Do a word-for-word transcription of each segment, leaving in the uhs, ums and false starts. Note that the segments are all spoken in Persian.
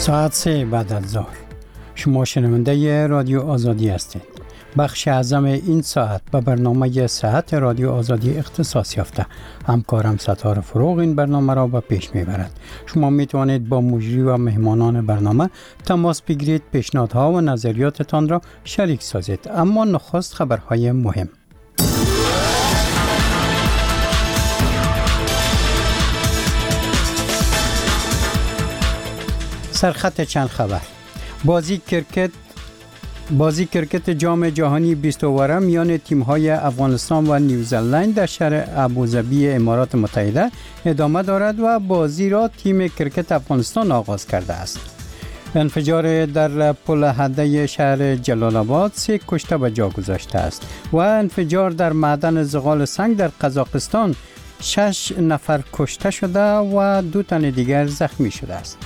ساعت سه بعد از ظهر شما شنونده رادیو آزادی هستید. بخش اعظم این ساعت به برنامه صحت رادیو آزادی اختصاص یافته. همکارم ستاره فروغ این برنامه را به پیش میبرد. شما میتوانید با مجری و مهمانان برنامه تماس بگیرید، پیشنهادها و نظریاتتان را شریک سازید. اما نخست خبرهای مهم. سرخط چند خبر. بازی کرکت بازی کرکت جام جهانی بیست اوره میان تیم‌های افغانستان و نیوزلند در شهر ابوظبی امارات متحده ادامه دارد و بازی را تیم کرکت افغانستان آغاز کرده است. انفجار در پل هده شهر جلال آباد سه کشته به جا گذاشته است و انفجار در معدن زغال سنگ در قزاقستان شش نفر کشته شده و دو تن دیگر زخمی شده است.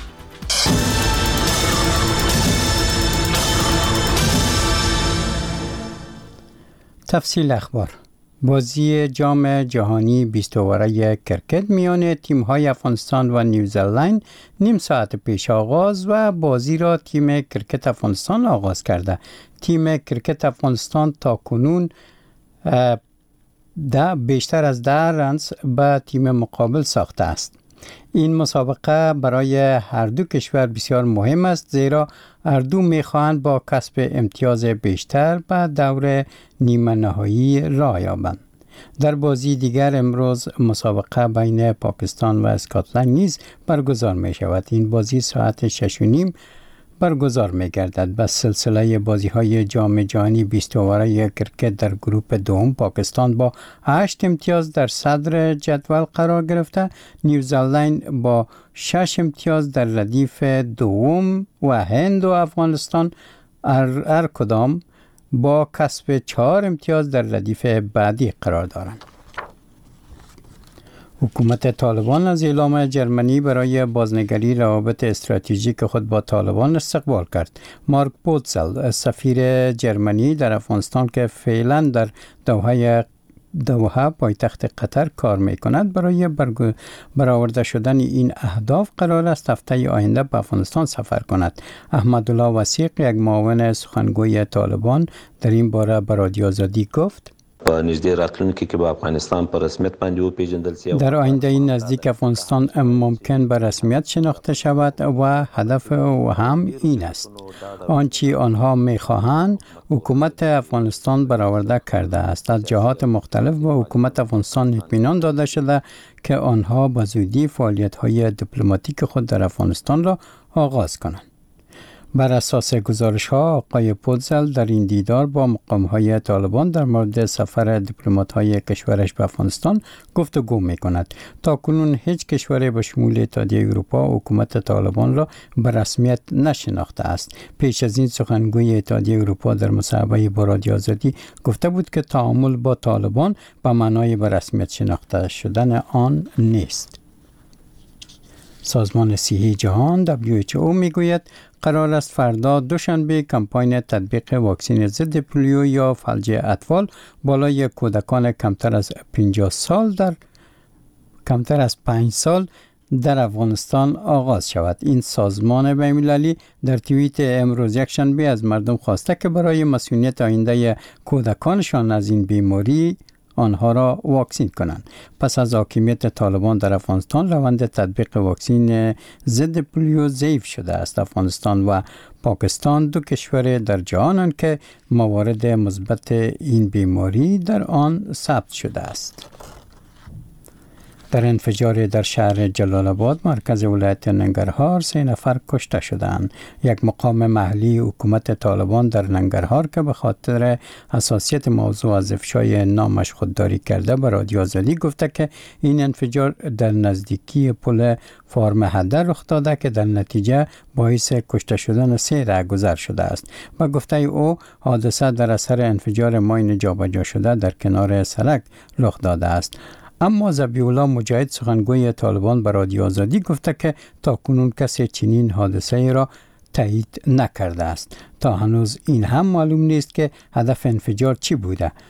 تفصیل اخبار. بازی جام جهانی بیست اوره کرکت میان تیم‌های افغانستان و نیوزلند نیم ساعت پیش آغاز و بازی را تیم کرکت افغانستان آغاز کرده. تیم کرکت افغانستان تا کنون ده بیشتر از ده رنز به تیم مقابل ساخته است. این مسابقه برای هر دو کشور بسیار مهم است، زیرا هر دو می‌خواهند با کسب امتیاز بیشتر به دور نیمه نهایی راه یابند. در بازی دیگر امروز مسابقه بین پاکستان و اسکاتلند نیز برگزار می شود. این بازی ساعت شش و نیم برگزار می گردد. به سلسله بازی های جام جهانی بیست اوره کرکت در گروپ دوم پاکستان با هشت امتیاز در صدر جدول قرار گرفته. نیوزلند با شش امتیاز در ردیف دوم و هند و افغانستان هر کدام با کسب چهار امتیاز در ردیف بعدی قرار دارند. حکومت طالبان از اعلام جرمنی برای بازنگری روابط استراتژیک خود با طالبان استقبال کرد. مارک پوتزل، سفیر جرمنی در افغانستان که فعلا در دوحه دوحه پایتخت قطر کار می کند، برای برآورده شدن این اهداف قرار است هفته آینده به افغانستان سفر کند. احمدالله وثیق، یک معاون سخنگوی طالبان، در این باره به رادیو آزادی گفت: په نږدې راتلونکي کې به افغانستان په رسمیت باندې وپیژندل شي. در آینده این نزدیک افغانستان ممکن به رسمیت شناخته شود و هدف او هم این است. آنچه آنها می‌خواهند حکومت افغانستان برآورده کرده است. از جهات مختلف به حکومت افغانستان اطمینان داده شده که آنها به زودی فعالیت‌های دیپلماتیک خود در افغانستان را آغاز کنند. بر اساس گزارش ها، آقای پوتزل در این دیدار با مقام‌های طالبان در مورد سفر دیپلمات‌های کشورش به افغانستان گفتگو می‌کند. تاکنون هیچ کشوری به شمول اتحادیه اروپا حکومت طالبان را به رسمیت نشناخته است. پیش از این سخنگوی اتحادیه اروپا در مصاحبه با رادیو آزادی گفته بود که تعامل با طالبان به معنای به رسمیت شناخته شدن آن نیست. سازمان صحی جهان دبلیو اچ او میگوید قرار است فردا دوشنبه کمپاین تطبیق واکسن ضد پولیو یا فلج اطفال بالای کودکان کمتر از پنجاه سال در کمتر از پنج سال در افغانستان آغاز شود. این سازمان بین‌المللی در توییت امروز یکشنبه از مردم خواسته که برای مسئولیت آینده کودکانشان از این بیماری آنها را واکسین کنند. پس از حاکمیت طالبان در افغانستان روند تطبیق واکسن ضد پولیو ضعیف شده است. افغانستان و پاکستان دو کشور در جهانند که موارد مثبت این بیماری در آن ثبت شده است. در انفجار در شهر جلال آباد مرکز ولایت ننگرهار سه نفر کشته شدند. یک مقام محلی حکومت طالبان در ننگرهار که به خاطر حساسیت موضوع از افشای نامش خودداری کرده به رادیو آزادی گفته که این انفجار در نزدیکی پل فارم هده رخ داده که در نتیجه باعث کشته شدن سه رهگذر شده است. با گفته او حادثه در اثر انفجار ماین جابجا شده در کنار سرک رخ داده است. اما ذبیح الله مجاهد سخنگوی طالبان به رادیو آزادی گفته که تاکنون کسی چنین حادثه را تایید نکرده است. تا هنوز این هم معلوم نیست که هدف انفجار چی بوده.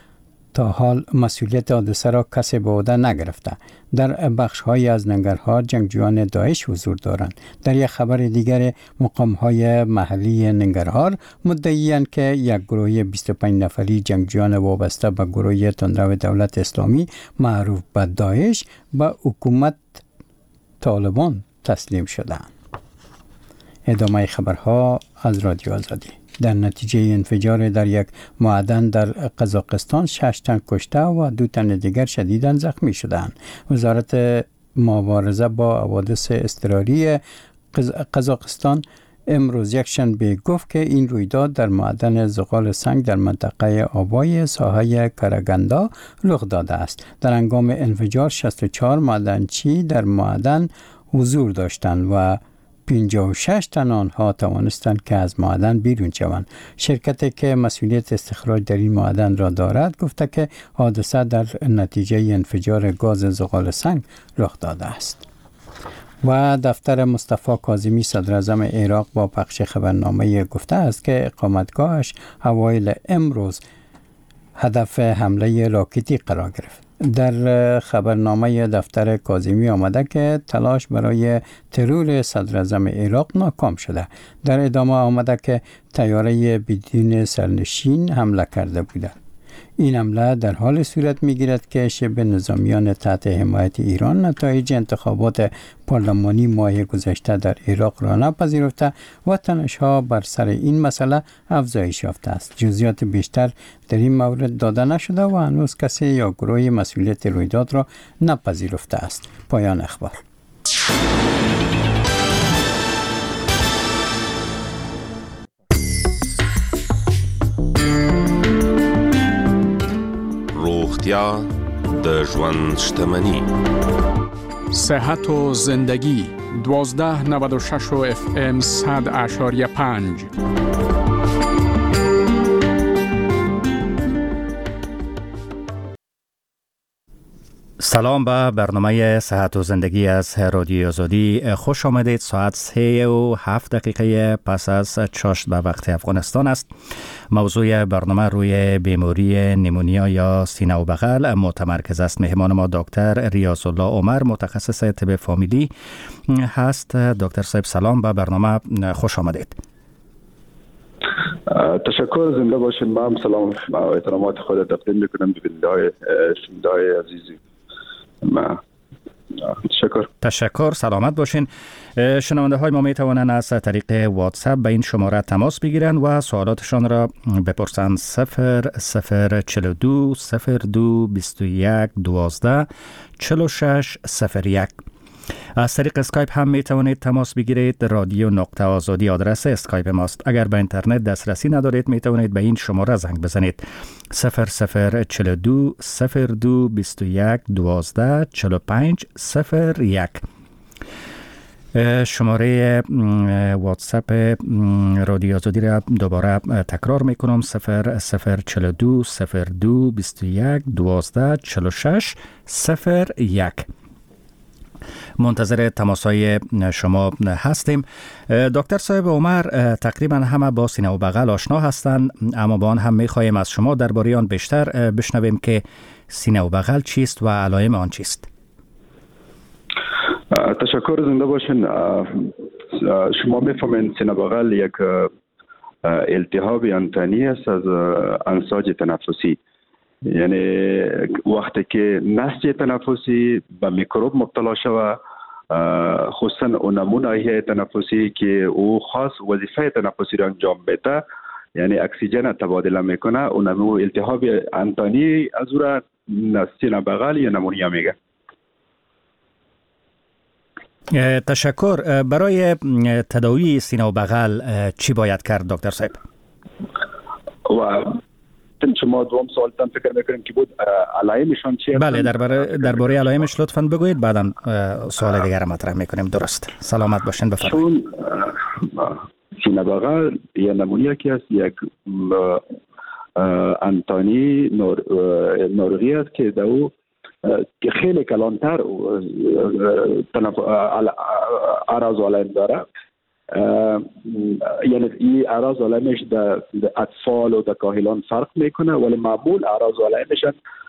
تا حال مسئولیت حادثه را کسی به عهده نگرفته. در بخش های از ننگرهار جنگجویان داعش حضور دارند. در یک خبر دیگر مقام های محلی ننگرهار مدعی‌اند که یک گروه بیست و پنج نفری جنگجویان وابسته به گروه تندرو دولت اسلامی معروف به داعش به حکومت طالبان تسلیم شدند. ادامه خبرها از رادیو آزادی. در نتیجه انفجار در یک معدن در قزاقستان شش تن کشته و دو تن دیگر شدیداً زخمی شدند. وزارت مبارزه با حوادث اضطراری قزاقستان امروز یکشنبه گفت که این رویداد در معدن زغال سنگ در منطقه آبای ساحه کارگندا رخ داده است. در هنگام انفجار شصت و چهار معدنچی در معدن حضور داشتند و پنجاه و شش تن آنها توانستند که از معدن بیرون شوند. شرکتی که مسئولیت استخراج در این معدن را دارد گفته که حادثه در نتیجه انفجار گاز زغال سنگ رخ داده است. و دفتر مصطفی کاظمی صدر اعظم عراق با پخش خبرنامه گفته است که اقامتگاهش اوایل امروز هدف حمله راکتی قرار گرفت. در خبرنامه دفتر کاظمی آمده که تلاش برای ترور صدر اعظم عراق ناکام شده. در ادامه آمده که طیاره بدون سرنشین حمله کرده بوده. این حمله در حال صورت می‌گیرد که شبه نظامیان تحت حمایت ایران نتایج انتخابات پارلمانی ماه گذشته در عراق را نپذیرفته و تنش‌ها بر سر این مسئله افزایش یافته است. جزئیات بیشتر در این مورد داده نشده و هنوز کسی یا گروهی مسئولیت رویداد را نپذیرفته است. پایان اخبار. روغتیا د ژوند شتمني. صحت و زندگی دوازده نود و شش و اف ام صد اشاریه پنج. سلام به برنامه صحت و زندگی از رادیو آزادی. خوش آمدید. ساعت سه و هفت دقیقه پس از چاشت به وقت افغانستان است. موضوع برنامه روی بیماری نیمونیا یا سینه و بغل متمرکز است. مهمان ما دکتر ریاض الله عمر متخصص طب فامیلی هست. دکتر صاحب سلام، به برنامه خوش آمدید. تشکر، زنده باشین. ما هم سلام و احترامات خود تقدیم میکنم به بیننده‌های شنونده‌های عزیزی. ما تشکر. تشکر، سلامت باشین. شنونده های ما می توانند از طریق واتساپ به این شماره تماس بگیرند و سوالاتشان را بپرسند. صفر صفر چهل و دو صفر دو بیست و یک دوازده چهل و شش صفر یک. از طریق اسکایپ هم می توانید تماس بگیرید. رادیو نقطه آزادی آدرس اسکایپ ماست. اگر به اینترنت دسترسی ندارید می توانید به این شماره زنگ بزنید. صفر صفر چهل و دو صفر دو بیست و یک دوازده چهل و پنج صفر یک. شماره واتساپ رادیو آزادی را دوباره تکرار می کنم. صفر صفر چهل و دو صفر دو بیست و یک دوازده چهل و شش صفر یک. منتظر تماسای شما هستیم. دکتر صاحب عمر، تقریبا همه با سینه و بغل آشنا هستند، اما با آن هم می‌خواهیم از شما درباره آن بیشتر بشنویم که سینه و بغل چیست و علائم آن چیست. تشکر، زنده باشین. شما می‌فهمید سینه بغل یک التهاب انتانی است از انساج تنفسی. یعنی وقتی که نسج تنفسی به میکروب مبتلا شود، خصوصا اون نمونه تنفسی که او خاص وظیفه تنفسی را انجام بده، یعنی اکسیژن تبادله میکنه، اون التهاب انتانی از او را سینه بغل یا نمونیا میگه. تشکر. برای تداوی سینه و بغل چی باید کرد دکتر صاحب؟ و شما دوم سوالتان فکر میکنیم که بود علائمشان چیه؟ بله، درباره درباره علائمش لطفاً بگویید، بعداً سوال دیگر مطرح میکنیم. درست. سلامت باشین، بفرمایید. چون سینه بغل یا نمونیا که است یک انتانی نورغی است که دو که خیلی کلانتر اعراض و علائم داره. یعنی این اعراض علائمش در اطفال و در کاهلان فرق میکنه، ولی معمول اعراض علائمش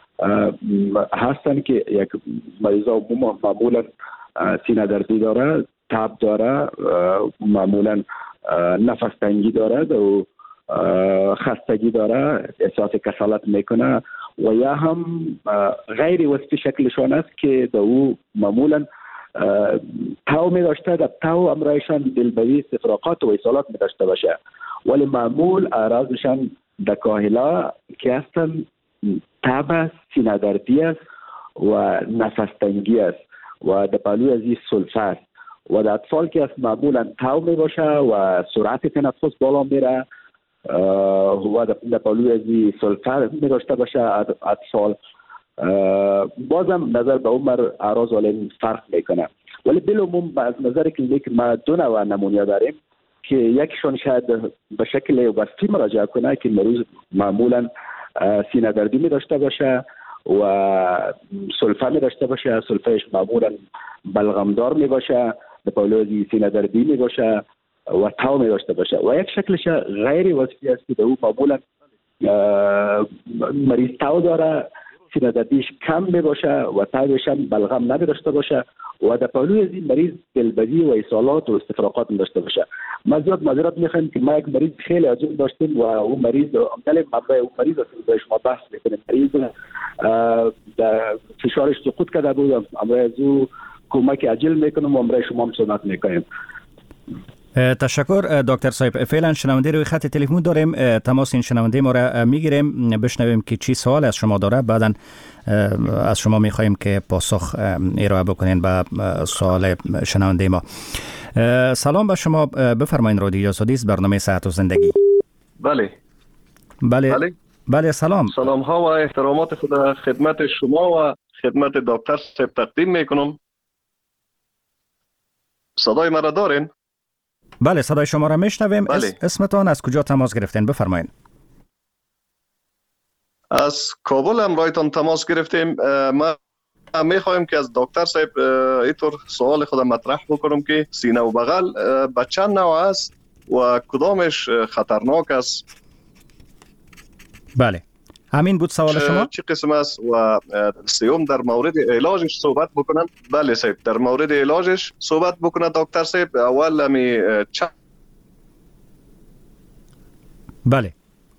هستن که یک مریضا معمولا سینه دردی داره، تب داره، معمولا نفس تنگی داره و خستگی داره، احساس کسالت میکنه و یا هم غیر وصفی شکلشان است که در او معمولا تاو می داشته، در تاو امرایشان دلبری، استفراغات و ایصالات می داشته باشه، ولی معمول اعراضشان در کاهلا که هستن تب، سینه دردی است و نفس تنگی است و در پهلوی از این سلفه است و در اطفال که است معمولا تاو می باشه و سرعت تنفس بالا میره و در پهلوی از این سلفه می داشته باشه اطفال. بازم نظر به عمر اعراض علائم فرق میکنه، ولی بالعموم از نظر کلینیک ما دو نوع نمونه داریم که یکشون شاید به شکل وصفی مراجعه کنه که مریض معمولا سینه دردی می داشته باشه و سلفه می داشته باشه، سلفهش معمولا بلغمدار می باشه، به پهلوی سینه دردی می باشه و تاو می داشته باشه و یک شکلش غیر وصفی است که او معمولا مریض تاو داره، سینه دردیش کم می باشه و تاوش هم بلغم نمی داشته باشه و در پهلوی از این مریض دلبری و ایصالات و استفراغات می داشته باشه. ما زیاد معذرت میخوایم که ما یک مریض خیلی عجیب داشتیم و اون مریض عمدل مبرای اون مریض به شما بحث میکنیم، مریض در فشارش سقوط کرده بود، امرای از او کمک عاجل میکنم و امرای شما هم صحبت میکنیم. تشکر دکتر صاحب. فعلا شنونده روی خط تلفن داریم، تماس این شنونده ما را میگیریم بشنویم که چی سوال از شما داره، بعدا از شما میخواهیم که پاسخ ارائه بکنین به سوال شنونده ما. سلام به شما، بفرمایید. رادیو آزادی است، برنامه صحت و زندگی. بله بله بله, بله سلام. سلام ها و احترامات خود خدمت شما و خدمت دکتر صاحب تقدیم میکنم. صدای مرا دارین؟ بله صدای شما را میشنویم. بله. اسمتان، از کجا تماس گرفتین؟ بفرمایید. از کابل امرایتان تماس گرفتیم. ما میخوایم که از دکتر صاحب اینطور سوال خودم مطرح بکنم که سینه و بغل به چند نوع است و کدامش خطرناک است؟ بله همین بود سوال شما؟ چه قسم است و سیوم در مورد علاجش صحبت بکنن. بله صاحب، در مورد علاجش صحبت بکنه دکتر صاحب. اول می چ... بله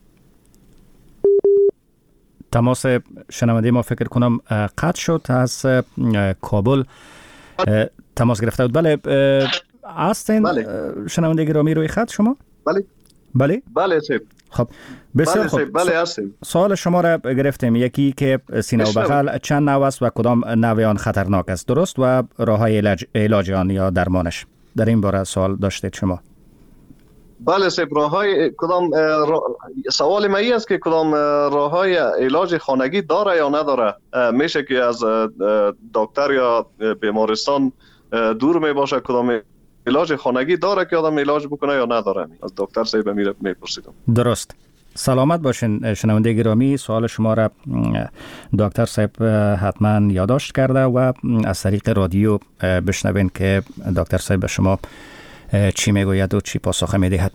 تماس شنونده ما فکر کنم قطع شد. از کابل تماس گرفته بود. بله هستین بله. شنونده گرامی روی خط شما؟ بله بله بله صاحب. خب بسیار بله خوب. بله هستیم. سوال شما را گرفتیم، یکی که سینه و بغل چند نوع است و کدام نوع آن خطرناک است، درست؟ و راه های علاج, علاج آن یا درمانش. در این باره سوال داشتید شما؟ بله صاحب، راه های کدام را... سوال ما ای است که کدام راه های علاج خانگی داره یا نداره. میشه که از دکتر یا بیمارستان دور می باشه، کدام علاج خانگی داره که آدم علاج بکنه یا نداره. از دکتر صاحب میره میپرسیدم. درست. سلامت باشین شنونده گرامی. سوال شما را دکتر صاحب حتما یادداشت کرده و از طریق رادیو بشنوین که دکتر صاحب به شما چی میگوید و چی پاسخ میدهد.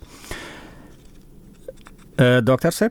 دکتر صاحب؟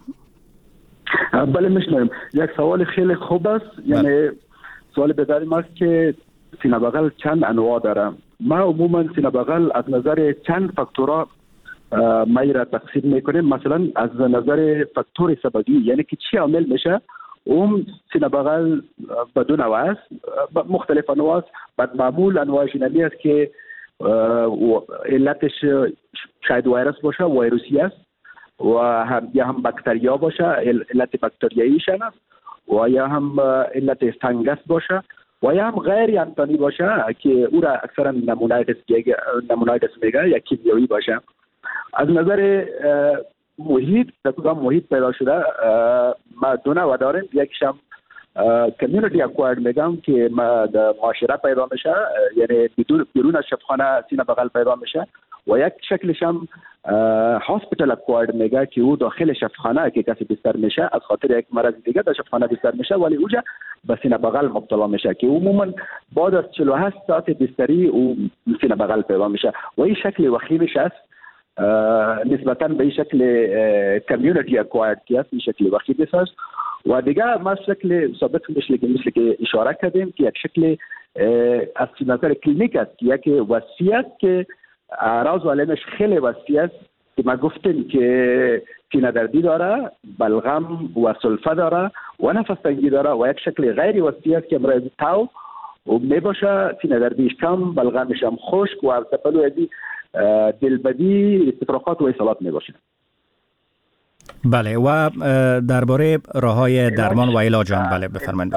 بله میشنویم. یک سوال خیلی خوب است. یعنی سوال بداری است که سینه بغل چند انواع داره. ما عموما سینه بغل از نظر چند فاکتورها ما را تقسیم میکنیم. مثلا از نظر فاکتور سببی، یعنی که چی عامل میشه، اون سینه بغل به دو نوع است، مختلف انواع است. بعد معمول انواعش اینمی است که علتش شاید ویروس باشه، ویروسی است، و هم یا هم باکتریا باشه، علت باکتریاییشان است، و یا هم علت فنگس باشه، و یا هم غیر انتانی باشه که او را اکثرا نمونایتس نمونایتس میگه یا کیمیایی باشه. از نظر محیط، در کدام محیط پیدا شده، ما دو نوع داریم. یکیش هم کمیونیتی اکوارد میگم که ما در معاشره پیدا میشه، یعنی بیرون از شفاخانه سینه بغل پیدا میشه، و یک شکلش هم هاسپیتال اکوارد میگه که او داخل شفاخانه که کسی بستر میشه از خاطر یک مرض دیگه در شفاخانه بستر میشه، ولی اوجا به سینه بغل مبتلا میشه که عموما بعد از چهل و هشت ساعت بستری او سینه بغل پیدا میشه و این شکل وخیمش است. نسبتا به این شکل کمیونیتی اکواید که است، این شکل وخیمش است. و دیگه ما شکل ثابت مثل که مثل که اشاره کردیم که یک شکل از نظر کلینیک است که یک وصیت که اعراض و علائمش خیلی وسیع است که ما گفتیم که سینه دردی داره، بلغم و سلفه داره و نفس تنگی داره و یک شکل غیر وسیع است که امراض تاو و می باشه، سینه دردیش کم، بلغمش هم خشک و تپلو ازی دلبدی استفراغات و اصالات می باشه. بله و درباره راه‌های درمان و علاج هم بله بفرمایید.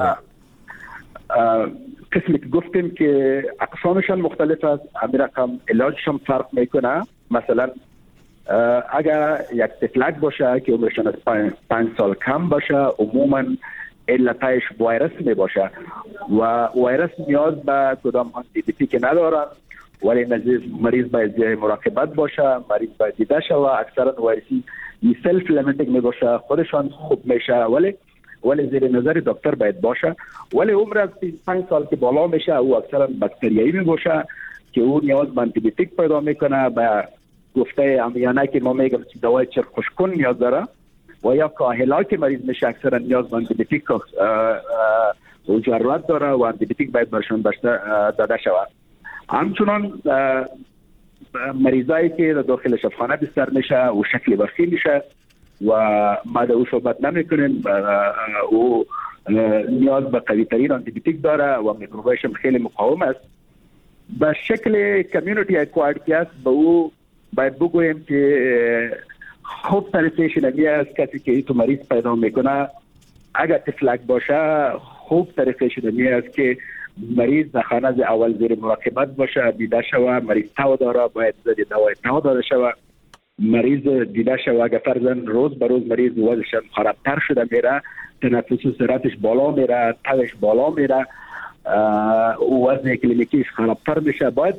قسمی که گفتیم که اقسامشان مختلف است، همین رقم علاجشان فرق میکنه. مثلا اگر یک تفلک باشه که عمرشان از پنج سال کم باشه، عموما علتش ویروس می باشه و ویروس نیاز به کدام آنتی بیوتیک ندارن، ولی مریض باید مراقبت باشه، مریض باید دیده شوه. اکثرا ویروسی سلف لیمیتینگ می باشه، خودشان خوب میشه، ولی ولی زیر نظر دکتر باید باشه. ولی عمر از پنج سال که بالا میشه او اکثرا باکتریایی می باشه که او نیاز به آنتی بیوتیک پیدا میکنه. به گفته عامیانه که ما میگم که دوای چرخ خشکون نیاز داره و یا کاهلا که مریض میشه اکثرا نیاز به آنتی بیوتیک و ضرورت داره و آنتی بیوتیک باید برشون داده شود. همچنان مریضایی که داخل شفاخانه بستر میشه و شکل وخیم میشه و ما در او صحبت نمی کنیم، او نیاز به قوی ترین آنتی بیوتیک داره و میکروبایش هم خیلی مقاوم است. به شکل کمیونیتی اکواید که است به او باید بگویم که خوب تعریفش نمی است. کسی که تو مریض پیدا میکنه اگر تفلک باشه خوب تعریفش نمی است که مریض در خانه از اول زیر مراقبت باشه، دیده شوه مریض تاو داره باید زیر دوای تاو داده شوه. مریض دیده شوه اگر فرزن روز به روز مریض وزنش خرابتر شده میره، تنفس و سرعتش بالا میره، تبش بالا میره، وزن کلینیکیش خرابتر میشه، باید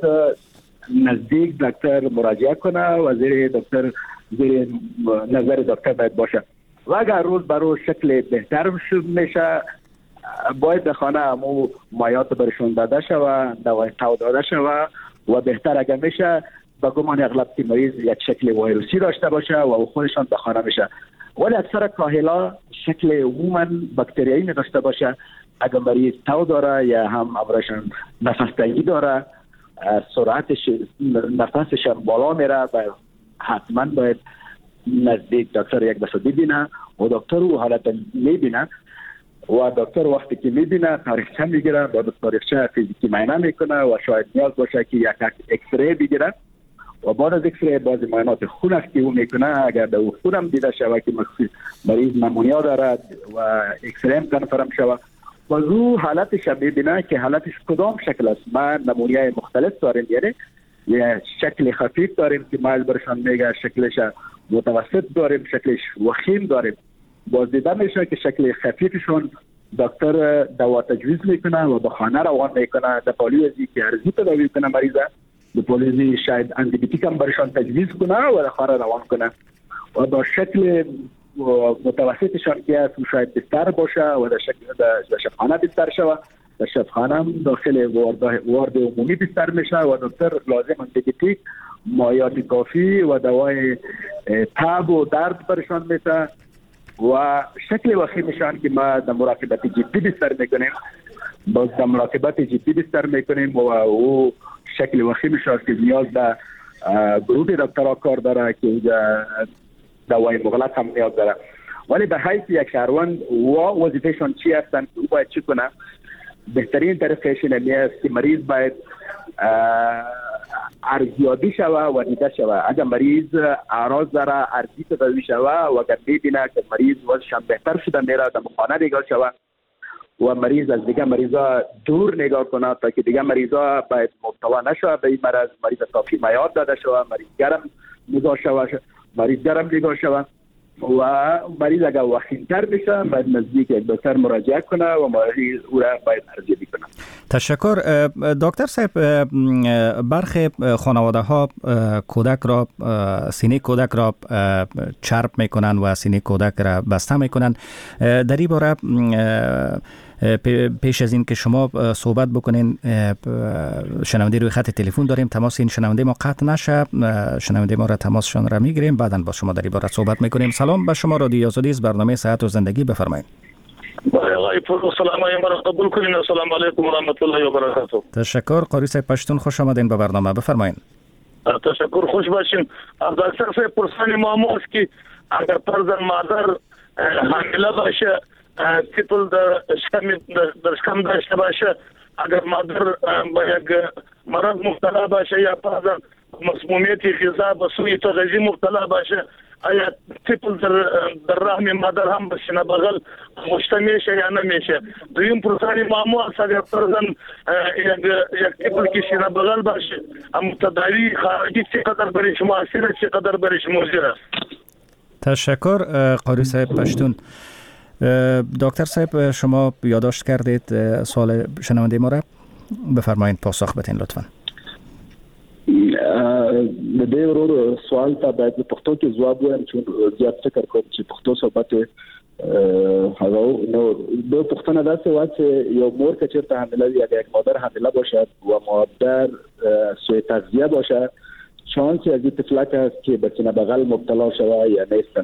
نزدیک دکتر مراجعه کنه و زیر دکتر زیر نظر دکتر باید باشه. و اگر روز به روز شکل بهتر میشه باید در خانه همو مایات برشون داده شوه، دوای تاو داده شوه و بهتر اگر میشه با گمان اغلب که مریض یک شکل ویروسی داشته باشه و خودشان به خانه میشه. ولی اکثر کاهلا شکل عموما باکتریایی می داشته باشه. اگر مریض تاو داره یا هم امرشان نفس تنگی داره، سرعتش نفسش بالا میره و حتما باید نزدیک دکتر یک دفعه ببینه و دکتر او حالت میبینه و دکتر وقتی که میبینه تاریخچه میگیره، بعد تاریخچه فیزیکی معاینه میکنه و شاید نیاز باشه که یک اکسری بگیره و بعد از اکسری بعضی معاینات خون است که او میکنه. اگر در او خون هم دیده شود که مریض نمونیا دارد و اکسری هم کنفرم شود و او حالتش میبینه که حالتش کدام شکل است. ما نمونیای مختلف داریم، یعنی یه شکل خفیف داریم که ما برشان میگه، شکلش متوسط داریم، شکلش وخیم داریم. باز دیده میشه که شکل خفیفشون دکتر دوا تجویز میکنه و به خانه روان میکنه، در پالیوزی که ارزی تداوی کنه مریضه، در پالیوزی شاید آنتی بیوتیک هم برشان تجویز کنه و در خانه روان کنه و با شکل متوسطشان که است شاید بستر باشه و در شکل در شفاخانه بستر شود. در شفاخانه هم داخل وارد عمومی بستر میشه و دکتر لازم آنتی بیوتیک، مایات کافی و دوای تب و درد برشان میده و شکل وخیمشان که ما در مراقبت جدی بستر میکنیم. باز در مراقبت جدی بستر میکنیم و او شکل وخیمشان که نیاز به گروه دکترها کار داره که اینجا دوای مغلق هم نیاز داره. ولی به حیث یک شهروند و وظیفهشان چی هستن، او باید چی کنه؟ بهترین طریقش اینه است که مریض باید ارزیابی شوه و دیده شوه. اگر مریض اعراض داره ارزی تداوی شوه و اگر ببینه که مریض وضعش بهتر شده میره در خانه نگاه شوه و مریض از دیگه مریضا دور نگاه کنه تا که دیگه مریضا باید مبتلا نشوه به این مرض. مریض کافی مایات داده شوه، مریض گرم نگاه شوه، مریض گرم نگاه شوه و مریض اگر وخیم‌تر بشه باید نزدیک یک دکتر مراجعه کنه و مریض او را باید ارزیابی کنه. تشکر دکتر صاحب. برخی خانواده ها کودک را سینه کودک را چرب میکنن و سینه کودک را بسته میکنن. در این باره پیش از این که شما صحبت بکنین شنونده روی خط تلفن داریم، تماس این شنونده ما قطع نشه، شنونده ما را تماسشان را میگیریم، بعداً با شما در این باره صحبت میکنیم. سلام به شما، رادیو آزادی است، برنامه صحت و زندگی، بفرمایید. آقای پور سلام علیکم قبول کنین. السلام علیکم و رحمت الله و برکاته. تشکر. قاری صاحب پشتون، خوش آمدین به برنامه، بفرمایید. تشکر، خوش باشین. دکتر صاحب پرسان ما است که اگر فرزند مادر حامله باشه، تیپل در شکم در شکم داشته باشه، اگر مادر با یک مرض مبتلا باشه یا فرزند مسمومیت غذا به سوی تغذیه مبتلا باشه، آیا تیپل در در رحم مادر هم به سینه بغل مشته میشه یا نمیشه؟ دویم پرسان ما است اگر فرزند یک یک تیپل که سینه بغل باشه، اما تداوی خارجی چقدر برایش مؤثر، چقدر برایش مضر است؟ تشکر قاری صاحب پشتون. دکتر صاحب شما یادداشت کردید سوال شنونده ما را، بفرمایید پاسخ بدین لطفا. د دې ورور سوال ته باید په پښتو کې ځواب وایم چې زیات فکر کوم چې پښتو صحبت هغه نو د پښتنه داسې و چې یو مور که چېرته حامله وي یا یک مادر حامله باشد و مادر سوء تغذیه باشد، شانس از این طفلک است که به سینه بغل مبتلا شود یا نیستن.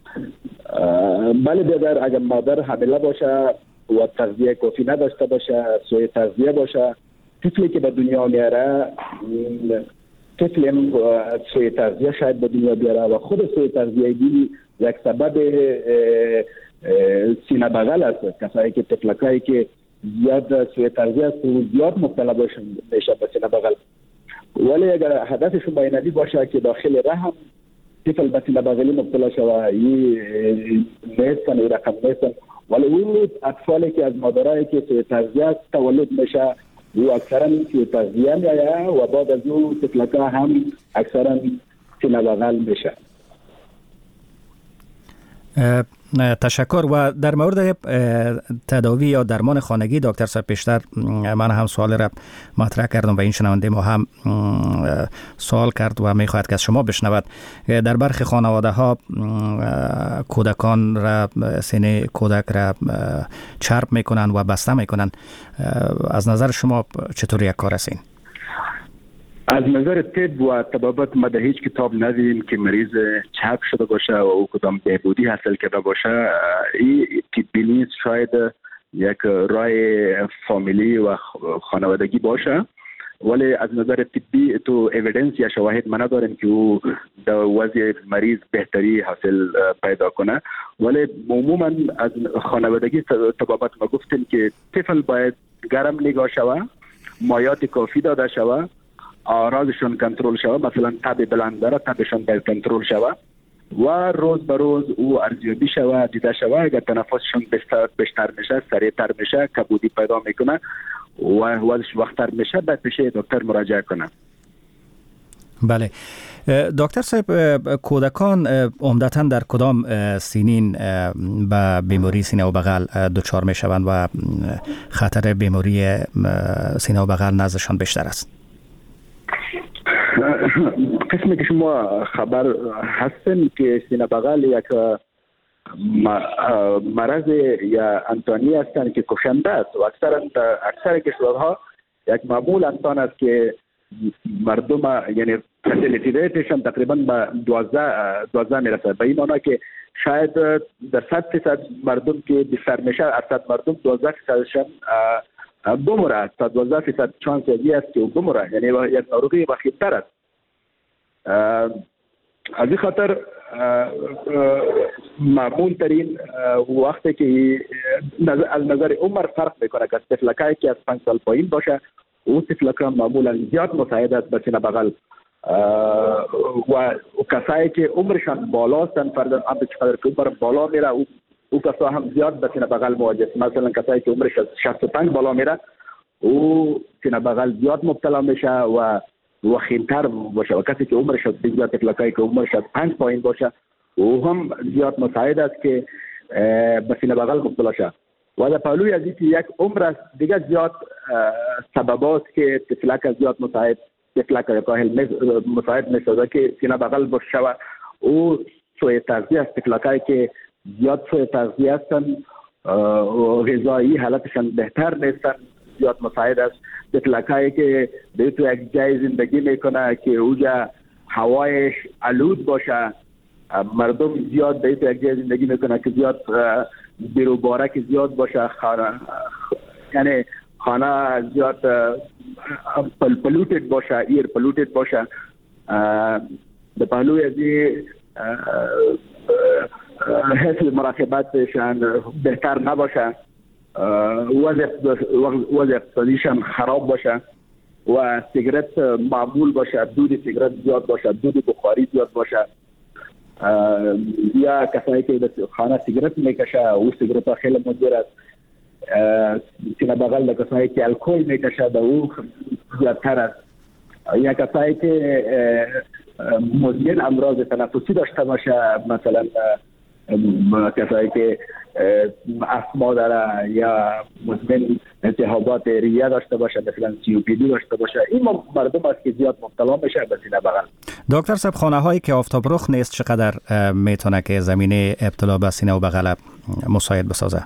بله بیادر اگر مادر حامله باشه و تغذیه کافی نداشته باشه، سوء تغذیه باشه، طفلی که به دنیا میاره طفل سوء تغذیه شاید به دنیا بیاره و خود سوء تغذیه‌گی یک سبب سینه بغل است. کسایی که طفلکایی که زیاد سوء تغذیه است و زیاد مبتلا باشه میشه به سینه بغل. ولی اگر هدفشون بینادی باشه که داخل رحم طفل به سینه بغلی مبتلا شود، این نیستن، این رقم نیستن. ولی اون اطفالی که از مادرایی که سوء تغذیه تولد میشه و اکثرا سوء تغذیه میایه و بعد از اون طفلکا هم اکثرا سینه بغل میشه. تشکر. و در مورد تداوی یا درمان خانگی دکتر صاحب پیشتر من هم سوال را مطرح کردم و این شنونده ما هم سوال کرد و میخواهد که از شما بشنود. در برخی خانواده ها کودکان را سینه کودک را چرب میکنن و بسته میکنن. از نظر شما چطور یک کار است این؟ از نظر طب و طبابت ما در هیچ کتاب ندیدیم که مریض چرب شده باشه و او کدام بهبودی حاصل کرده باشه. این طبی نیست، شاید یک راه فامیلی و خانوادگی باشه، ولی از نظر طبی تو اویدنس یا شواهد ما نداریم که او در وضع مریض بهتری حاصل پیدا کنه. ولی عموما از خانوادگی طبابت ما گفتیم که طفل باید گرم نگاه شوه، مایات کافی داده شوه، آرازشون کنترل شوه، مثلا تب بلند داره تبشون باید کنترل شوه و روز به روز او ارزیابی شوه، دیده شوه. اگر تنفسشون بیشتر میشه، سریعتر میشه، کبودی پیدا میکنه و وزش وقتتر میشه، باید پیش دکتر مراجعه کنه. بله دکتر صاحب، کودکان عمدتاً در کدام سنین به بیماری سینه و بغل دچار میشوند و خطر بیماری سینه و بغل نزدشان بیشتر است؟ قسمی که شما خبر هستن که سینه بغل یک مرض یا انتانی هستند که کشنده است و اکثر اکثر کشورها یک معمول انتان است که مردم یعنی فسیلیتی ریتشان تقریبا به دوازده دوازده میرسه. به این معنی که شاید در صد فیصد مردم که بیشتر میشه، از صد مردم دوازده فیصدشان بمره. تا دوازده فیصد چانس ازی است که بمره، یعنی یک ناروغی وخیم‌تر است. از این خاطر معمول ترین وقتی که از نظر عمر فرق میکنه که طفلکایی که از پنج سال پایین باشه او طفلکا معمولا زیاد مساعد است به سینه بغل و کسایی که عمرشان بالا هستند، فرضاً هم چقدر که عمر بالا میره او او کسا هم زیاد به سینه بغل مواجه است. مثلا کسایی که عمرش از شصت و پنج بالا میره او سینه بغل زیاد مبتلا میشه و وخیم‌تر باشه و کسی که عمرش از زیاد طفلکایی که عمرش از پنج پایین باشه او هم زیاد مساعد است که به سینه بغل مبتلا شه. و در پهلوی از اینکه یک عمر است دیگه زیاد سببات که طفلک زیاد مساعد طفلک یا کاهل مساعد میسازه که سینه بغل باشه و او سوء تغذیه است. طفلکایی که زیاد سوء تغذیه هستن غذایی حالتشان بهتر نیستن، زیاد مساعد است. اطلاقایی که به تو یک جای زندگی میکنه که اوجا هوایش آلود باشه، مردم زیاد به تو یک جای زندگی میکنه که زیاد بیروبارک زیاد باشه، خانه یعنی خانه زیاد پلوتد باشه، ایر پلوتد باشه. به پهلوی از حفظ مراقبتشان بهتر نباشه، وضع اقتصادیشان خراب باشه و سیگرت معمول باشه، دود سیگرت زیاد باشه، دود بخاری زیاد باشه، یا کسایی که در خانه سیگرت میکشه او سیگرت ها خیلی مضر است. سینه بغل در کسایی که الکل میکشه در او زیادتر است. یا کسایی که مزمن امراض تنفسی داشته باشه، مثلا کسایی که استما داره یا مزمن التهابات ریه داشته باشه، مثلا سی او پی دی داشته باشه، این مردم است که زیاد مبتلا میشه به سینه بغل. دکتر صاحب، خانه هایی که آفتاب رخ نیست چقدر میتونه که زمینه ابتلا به سینه و بغل مساعد بسازه؟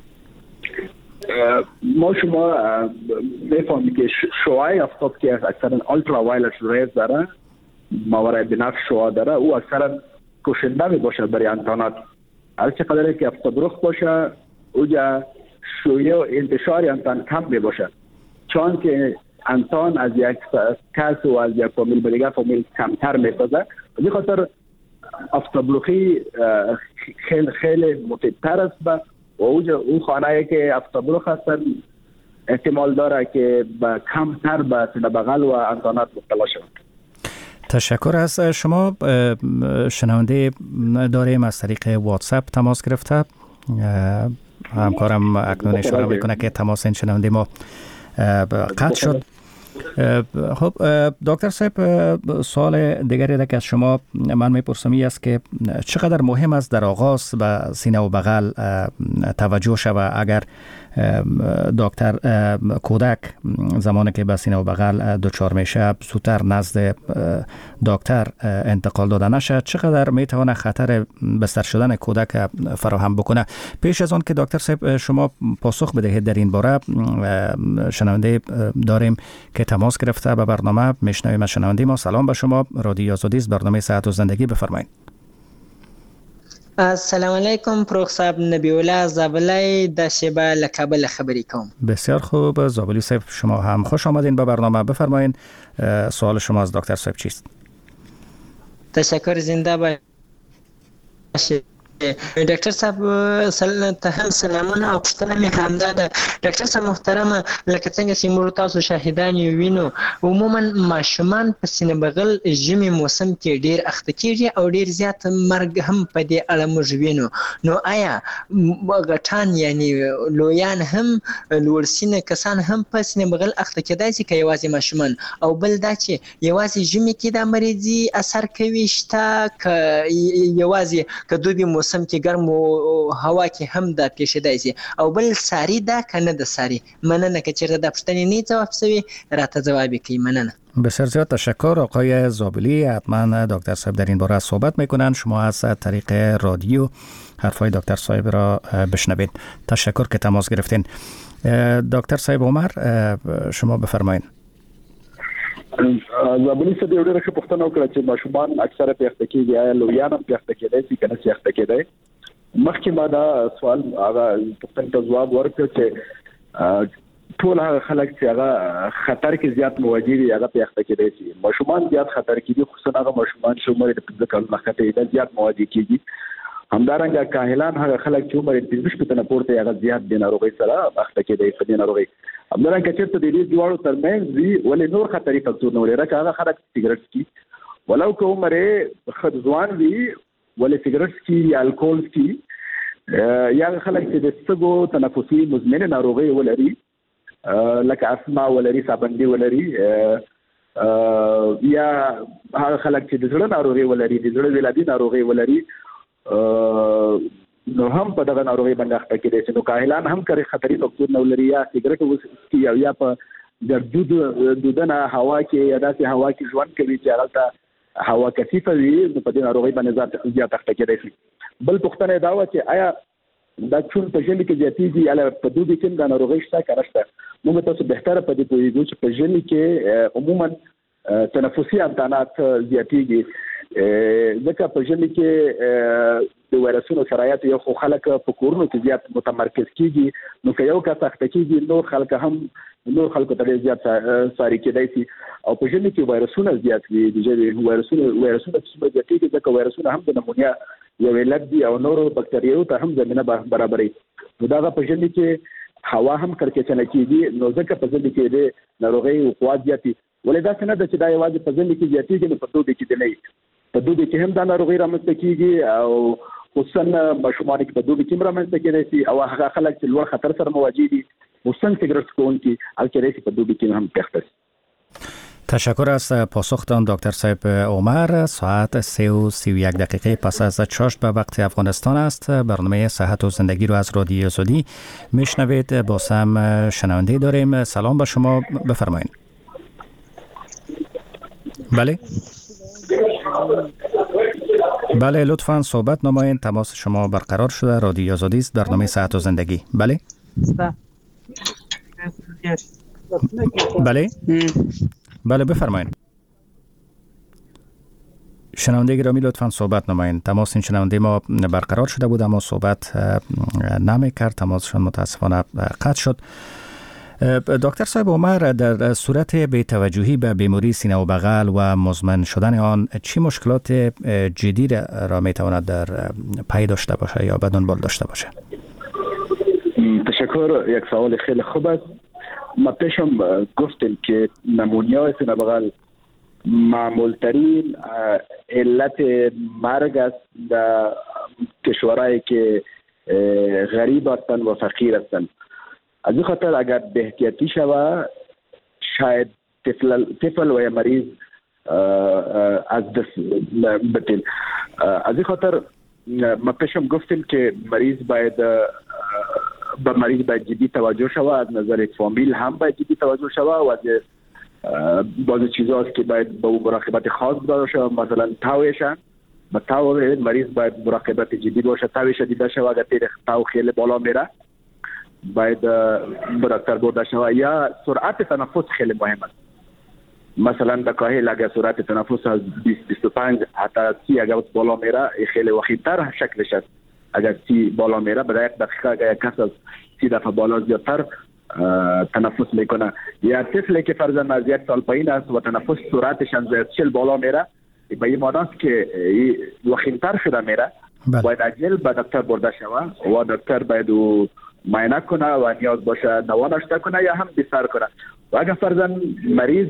ما شما میفهمید که شعاع آفتاب که اکثرا الترا وایلت ریز داره، ماورای بنفش شعاع داره، او اکثرا کشنده می باشه برای انتانات. هر چقدر که آفتاب رخ باشه اوجا شویه و انتشار انتان کم می باشه، چون که انتان از یک کس و از یک فامیل به دیگر فامیل کمتر می سازه. به خاطر آفتاب رخی خیلی خیلی مفیدتر است و اوجا اون خانه‌ای که آفتاب رخ هستن احتمال داره که با کمتر به سینه بغل و انتانات مبتلا شوند. تشکر از شما. شنونده داریم از طریق واتساپ تماس گرفته. همکارم اکنون اشاره میکنه که تماس این شنونده ما قطع شد. خب دکتر صاحب، سوال دیگری که از شما من میپرسم این است که چقدر مهم است در آغاز به سینه و بغل توجه شود اگر دکتر کودک زمانی که به سینه و بغل دچار میشه زودتر نزد دکتر انتقال داده نشه، چقدر میتونه خطر بستر شدن کودک فراهم بکنه؟ پیش از آن که دکتر صاحب شما پاسخ بدهید در این باره، شنونده داریم که تماس گرفته به برنامه. میشنویم از شنونده ما. سلام به شما، رادیو آزادی است، برنامه صحت و زندگی، بفرمایید. السلام علیکم، پروخ صاحب نبیولا زابلی د شیبه لکابل خبری کوم. بسیار خوب زابلی صاحب، شما هم خوش آمدین به برنامه. بفرمایین سوال شما از دکتر صاحب چیست؟ تشکر، زنده باشید. دکتر صاحب ته هم سلامونه او پوښتنه مې همدا ده. ډاکټر صاحب محترمه، لکه څنګه چې موږ تاسو شاهدان یو وینو، عموما ماشومان په سینه بغل ژمي موسم کې ډیر اخته کیږي او ډیر زیات مرګ هم په دې اړه موږ وینو. نو آیا غټان یعنی لویان هم لوړ سینه کسان هم په سینه بغل اخته کېدای شي که یوازې ماشومان؟ او بل دا چې یوازې ژمي کې دا مریضي اثر کوي شته که یوازې که دوبي موسم کې ګرم او هوا کې هم دا پیښیدای شي؟ او بل ساری دا کنه د ساری؟ مننه که چیرته دا پوښتنې نه جواب شوی راته جواب کړئ. مننه. بسیار زیاد تشکر آقای زابلی. حتما دکتر صاحب در این باره صحبت میکنن. شما از طریق رادیو حرفای دکتر صاحب را بشنوید. تشکر که تماس گرفتین. دکتر صاحب عمر، شما بفرمایید. زابلی صاحب یو ډېره ښه پوښتنه وکړه چې ماشومان اکثره پیښته کېږي، آیا لویان هم پیښته کېدای شي که نه شي پیښته کېدای؟ مخکې ما دا سوال هغه پوښتنې ته ځواب ورکړ چې ټول هغه خلک چې هغه خطر کې زیات مواجه دي هغه پیښته کېدای شي. ماشومان زیات خطر کې دي، خصوصا هغه ماشومان چې عمر یې د پنځه کلونو ښکته وي زیات مواجه کېږي. همدارنګه کاهلان هغه خلک چې عمر یې پنځه شپېته نه پورته هغه زیات د ناروغۍ سره اخته کېدای په دې ناروغۍ. همدارنګه چېرته د دې دواړو ترمنځ وي ولې نور خطري فکتورونه ولري، لکه هغه خلک سیګرټ څکي ولو که عمر یې ښه ځوان وي ولې سیګرټ څکي یا الکول څکي، یا هغه خلک چې د سږو تنفسي مزمنې ناروغۍ ولري لکه اسما ولري، سابندي ولري، یا هغه خلک چې د زړه ناروغۍ ولري، د زړه ولادي ناروغۍ ولري، نو هم په دغه ناروغۍ باندې اخته کېدای شي. نو کاهلان هم کړي خطري فکتورونه ولري، یا سیګرټ وڅکي او یا په ګردود دودنه هوا کې یا داسې هوا کې ژوند کوي چې هلته هوا کثیفه وي، نو په دې ناروغۍ باندې زیات اخته کېدای شي. بل پوښتنه دا وه چې آیا دا چون په ژمي کې زیاتېږي اله په دوبي کې د ناروغۍ شته کنه موږ تاسو بهتره په دې پوهیږو چې په ژمي کې عموما تنفسي امکانات زیاتېږي ځکه په ژمي کې د وایرسونو سرایت یو خو خلک په کورونو کې زیات متمرکز کیږي نو که یو کا سخت کیږي نور خلک هم نور خلکو ته زیات ساري کېدای شي او په ژمي کې وایرسونه زیات وي د ژمي وایرسونه وایرسونه چې زیاتېږي ځکه وایرسونه هم د نمونیا یو علت دي او نورو بکټریاو ته هم زمينه برابرې نو دا په ژمي کې هوا هم کړکېچنه کیږي نو ځکه په ژمي کې د ناروغي او قوت زیاتې ولې دا څنګه چې دا یوازې په ژمي کې زیاتېږي نو په دوبي کې نه په دوبي کې هم دا ناروغي رامنځته کیږي او خصوصا ماشومان کې په دوبي کې رامنځته کېږي او هغه خلک چې لوړ خطر سره مواجه دي خصوصا سیګریټ څکونکي الکرېسي په دوبي کې هم تخته. تشکر از پاسختان دکتر صاحب عمر. ساعت سه و سی و یک دقیقه پس از چاشت به وقت افغانستان است. برنامه صحت و زندگی رو از رادیو آزادی میشنوید. با سم شنونده داریم. سلام به شما، بفرمایید. بله بله لطفاً صحبت نمایید. تماس شما برقرار شده. رادیو آزادی است، برنامه صحت و زندگی. بله بله بله بفرمایید. شنونده گرامی لطفاً صحبت نمایید. تماس این شنونده ما برقرار شده بود اما صحبت نمی کرد. تماسشان متاسفانه قطع شد. دکتر صاحب عمر، در صورت بی‌توجهی به بیماری سینه و بغل و مزمن شدن آن چی مشکلات جدی را میتواند در پی داشته باشه یا به دنبال داشته باشه؟ تشکر. یک سوال خیلی خوب است. ما پیشم گفتیم که نمونیا سینه بغل معمولترین علت مرگ است در کشورهایی که غریب هستند و فقیر هستند. از این خاطر اگر به احتیاطی شود شاید طفل طفل و یا مریض از دست بتین. از این خاطر ما پیشم گفتیم که مریض باید به مریض باید جدی توجه شود. از نظر فامیل هم باید جدی توجه شود و از بعضی چیزا است که باید به مراقبت خاص داشته شود. مثلا تاویشن با تاو مریض باید مراقبت جدی باشه. تاویش دیده شود اگر تاو خیلی بالا میره باید به دکتر برده شود. یا سرعت تنفس خیلی مهم است. مثلا در کاهل اگر سرعت تنفس از بیست بیست و پنج حتی سی اگر بالا میره خیلی وخیم‌تر شکلش است. اگر سی بالا میره برای یک دقیقه اگر یک کس از سی دفعه بالا زیادتر تنفس میکنه یا طفلی که فرضاً از یک سال پایین است و تنفس سرعتش از چهل بالا میره به این معنی است که وخیم‌تر شده میره. باید عجل به دکتر برده شود و دکتر باید معاینه کنه و نیاز باشه دوا نوشته کنه یا هم بستر کنه. و اگر فرضاً مریض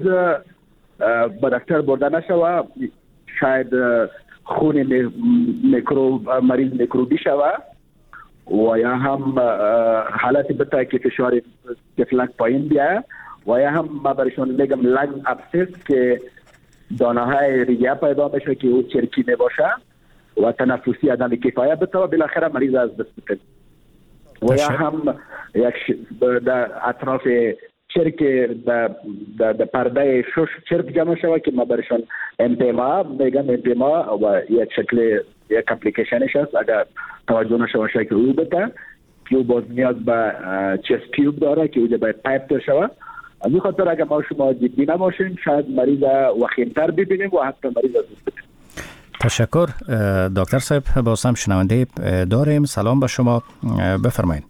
به دکتر برده نشود شاید خون میکروب مریض میکروبی شود و یا هم حالت بتا که فشار طفلک پایین بیاید و یا هم ما برشون میگم لنگ ابسس که دانه های ریه پیدا بشه که او چرکی میباشه و تنفسی عدم کفایت بتا و بالاخره مریض از دست بده. و یا هم یک در اطراف چرک در در پرده شش چرک جمع شود که ما برشان امپیما میگم امپیما و یک شکل یک اپلیکیشنش است. اگر توجه نشود که او بده که او باز نیاز به چست تیوب داره که او باید پایپ در شود. از این خاطر اگر ما شما جدی نباشیم شاید مریض وخیم‌تر ببینیم و حتی مریض از دست بدیم. تشکر دکتر صاحب. باز هم شنونده داریم. سلام به شما، بفرمایید.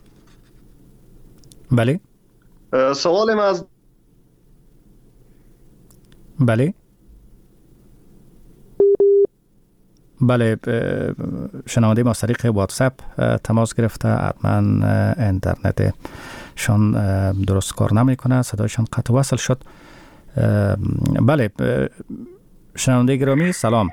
بله سوال ما از بله بله شنونده ما از طریق واتساپ تماس گرفته. حتما اینترنتشان درست کار نمیکنه، صدایشان قطع وصل شد. بله شنونده گرامی سلام.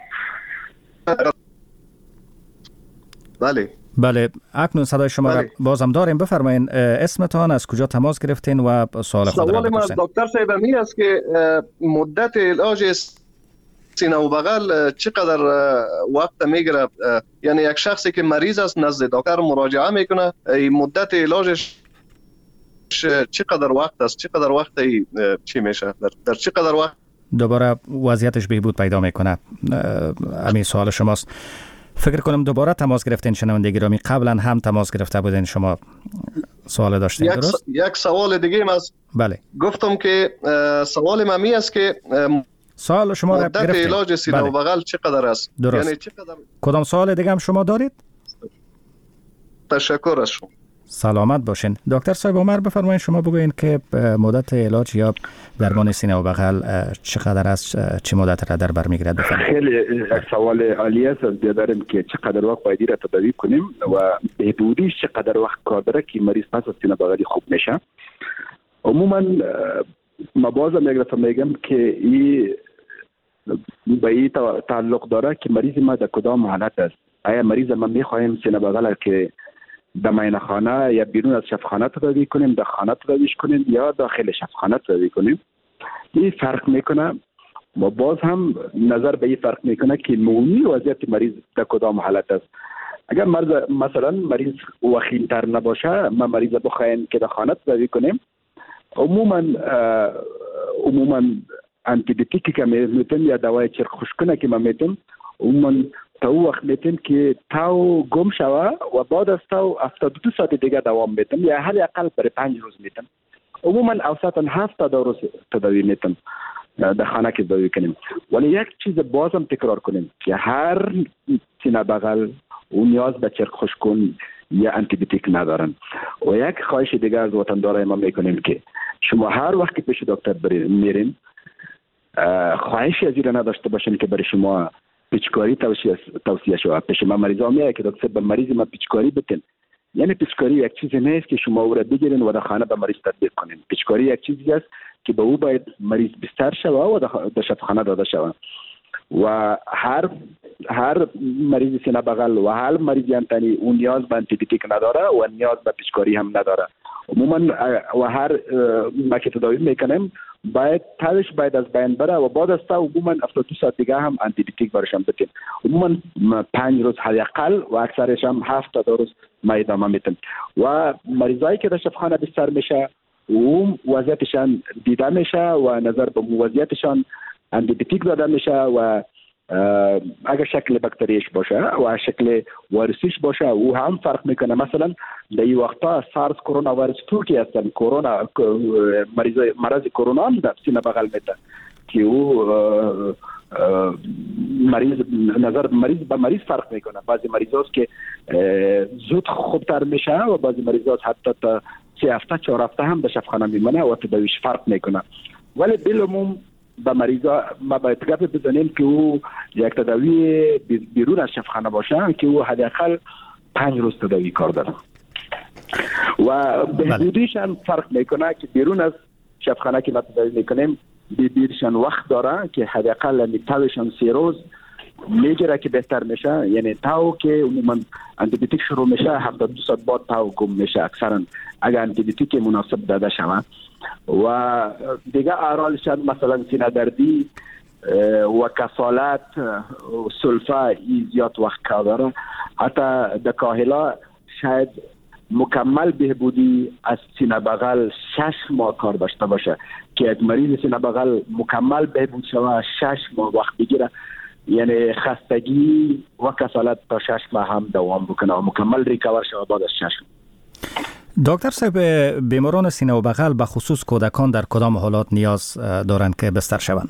بله بله اکنون صدای شما بله. را بازم داریم. بفرمایید اسمتان، از کجا تماس گرفتین و سوال خود را بپرسین. سوال ما دکتر صاحب می است که مدت علاج سینه و بغل چقدر وقت میگیره؟ یعنی یک شخصی که مریض است نزد دکتر مراجعه میکنه، مدت علاجش چقدر وقت است؟ چقدر وقت چی میشه؟ در, در چقدر وقت دوباره وضعیتش بهبود پیدا میکنه؟ همین سوال شماست. فکر کنم دوباره تماس گرفتین شنونده گرامی. قبلا هم تماس گرفته بودین، شما سوال داشتین یک درست؟ س... یک سوال دیگه از بله. گفتم که سوال من می است که سوال شما را مدت گرفتین. علاج سینه بله. و بغل چقدر است؟ درست. یعنی چقدر؟ کدام سوال دیگه هم شما دارید؟ تشکر از شما. سلامت باشین. دکتر صاحب عمر بفرمایید شما بگوین که مدت علاج یا درمان سینه و بغل چقدر است، چه مدت را در بر میگیرد؟ بفرمایید. خیلی یک سوال عالی است. از داریم که چقدر وقت باید را تداوی کنیم و بهبودیش چقدر وقت کار داره که مریض پس از سینه بغلی خوب میشه. عموما ما بازم یک دفعه میگم که این به این تعلق داره که مریض ما در کدام حالت است. آیا مریض ما میخواهیم سینه بغل که در معاینه‌خانه یا بیرون از شفاخانه تداوی کنیم، در خانه تداویش کنیم یا داخل شفاخانه تداوی کنیم، این فرق میکنه. ما باز هم نظر به این فرق میکنه که نوعی وضعیت مریض در کدام حالت است. اگر مرز مثلا مریض وخیم‌تر نباشه، ما مریض بخوایم که در خانه تداوی کنیم، عموما عموما آنتی بیوتیکی که میتیم یا دوای چرخ خشک‌کنه که ما میتیم، عموما تا او وقت میتیم که تاو گم شوه و بعد از تاو هفتاد و دو ساعت دیگه دوام میتیم یا حد اقل برای پنج روز میتیم. عموما اوسطا هفت تا دو روز تداوی میتیم در خانه که تداوی کنیم. ولی یک چیز بازم تکرار کنیم که هر سینه بغل او نیاز به چرخ خشک‌کن یا آنتی بیوتیک ندارن. و یک خواهش دیگه از وطندارای ما میکنیم که شما هر وقت که پیش دکتر میرین، خواهشی از این نداشته باشین که برای شما پیچکاری توصیه توصیه شود. پیش ما مریضا میاد که دکتر به مریض ما پیچکاری بتین. یعنی پیچکاری یک چیزی نیست که شما او را بگیرین و در خانه به مریض تطبیق کنین. پیچکاری یک چیزی است که به او باید مریض بستر شود و در شفاخانه داده شود. و هر هر مریض سینه بغل و هر مریض انتنی اون نیاز به آنتی بیوتیک نداره و نیاز به پیچکاری هم نداره. عموما و هر ما که تداوی میکنیم باید تاش باید از بین بره و بعد از تا عموما هفتاد و دو ساعت دیگه هم آنتی بیوتیک برشم بدیم. عموما پنج روز حداقل و اکثرش هم هفت تا دو روز ما ادامه میدیم. و مریضایی که در شفاخانه بستر میشه و وضعیتشان دیده میشه و نظر به وضعیتشان آنتی بیوتیک داده میشه و اگر شکل باکتریش باشه و شکل ویروسیش باشه او هم فرق میکنه. مثلا در این وقتا سارس کرونا ویروس تو که هستن کرونا مریض مرض کرونا هم در سینه بغل میده که او مریض نظر مریض به مریض فرق میکنه. بعضی مریض هست که زود خوبتر میشه و بعضی مریض هست حتی تا سه هفته چهار هفته هم در شفاخانه میمونه و تداویش فرق میکنه. ولی بالعموم با مریضا ما باید گپ بزنیم که او یک تداوی بیرون از شفاخانه باشه که او حداقل پنج روز تداوی کار داره و بهبودیش هم فرق میکنه که بیرون از شفاخانه که ما تداوی میکنیم بیرشان وقت داره که حداقل تاوشان سه روز میگیره که بهتر میشه. یعنی تاو که عموما آنتی بیوتیک شروع میشه هفتاد و دو ساعت بعد تاو گم میشه اکثرا اگر آنتی بیوتیک مناسب داده شود. و دیگه اعراضشان مثلا سینه دردی و کسالت و سلفه زیاد وقت کار داره. حتی در کاهلا شاید مکمل بهبودی از سینه بغل شش ماه کار داشته باشه که یک مریض سینه بغل مکمل بهبود شوه شش ماه وقت بگیره. یعنی خستگی و کسالت تا شش ماه هم دوام بکنه و مکمل ریکاور شوه بعد از شش ماه. دکتر صاحب بیماران سینه و بغل به خصوص کودکان در کدام حالات نیاز دارند که بستر شوند؟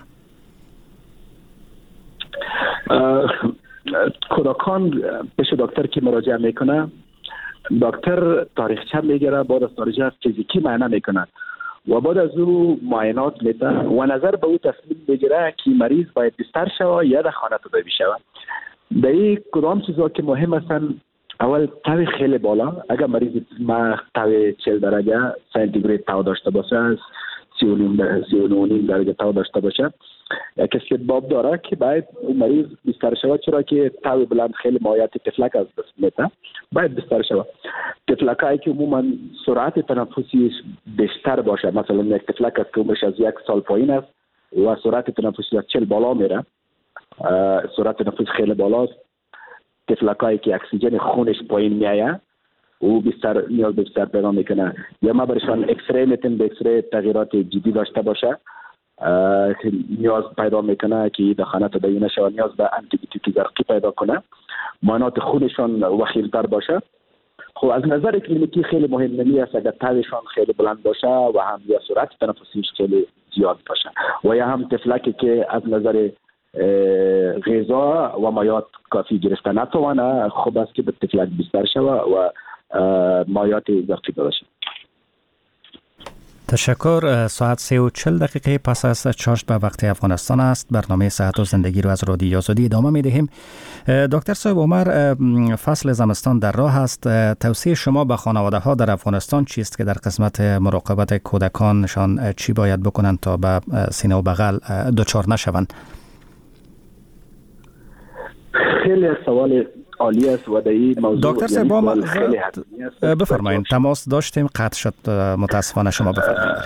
کودکان پیش دکتر که مراجعه میکنه دکتر تاریخچه میگیره، بعد از تاریخچه فیزیکی معاینه میکنه و بعد از او معاینات میده و نظر به او تصمیم میگیره که مریض باید بستر شوه یا در خانه تداوی شوه. در این کدام چیزا که مهم هستن، اول تاو خیلی بالا. اگر مریض ما تاو چهل درجه سانتیگراد تاو داشته باشه، سی و نیم درجه تاو داشته باشه، یک استحباب داره که باید مریض بستر شود، چرا که تاو بلند خیلی مایعات تفلک از دست میده، باید بستر شود. تفلکایی که عموما سرعت تنفسی بیشتر باشه، مثلا یک تفلک است که عمرش از یک سال پایین است و سرعت تنفسی از چهل بالا میره، سرعت تنفس خیلی بالاست. تفلکایی که اکسیژن خونش پایین میایه او بستر نیاز به بستر پیدا میکنه. یا ما برشان اکسری میتیم، به اکسری تغییرات جدی داشته باشه نیاز پیدا میکنه که دخانه تداعی نشه و نیاز به آنتی بیوتیک برقی پیدا کنه، معاینات خونشان وخیم‌تر باشه. خب از نظر کلینیکی خیلی مهم است اگر تبشان خیلی بلند باشه و هم یا سرعت تنفسیش خیلی زیاد باشه و یا هم تفلکی که از نظر غذا و مایات کافی گرفته نتوانه، خوب است که به تفلک بیشتر شوه و مایات اضافی باشه. تشکر. ساعت سه و چل دقیقه پس از چاشت به وقت افغانستان است. برنامه صحت و زندگی رو از رادیو آزادی ادامه می دهیم. دکتر صاحب عمر، فصل زمستان در راه است. توصیه شما به خانواده ها در افغانستان چیست که در قسمت مراقبت کودکانشان چی باید بکنند تا به سینه و بغل دچار نشوند؟ خیلی سوال عالی است و در این موضوع دکتر صاحب ما بفرمایید. تماس داشتیم قطع شد متاسفانه. شما بفرمایید.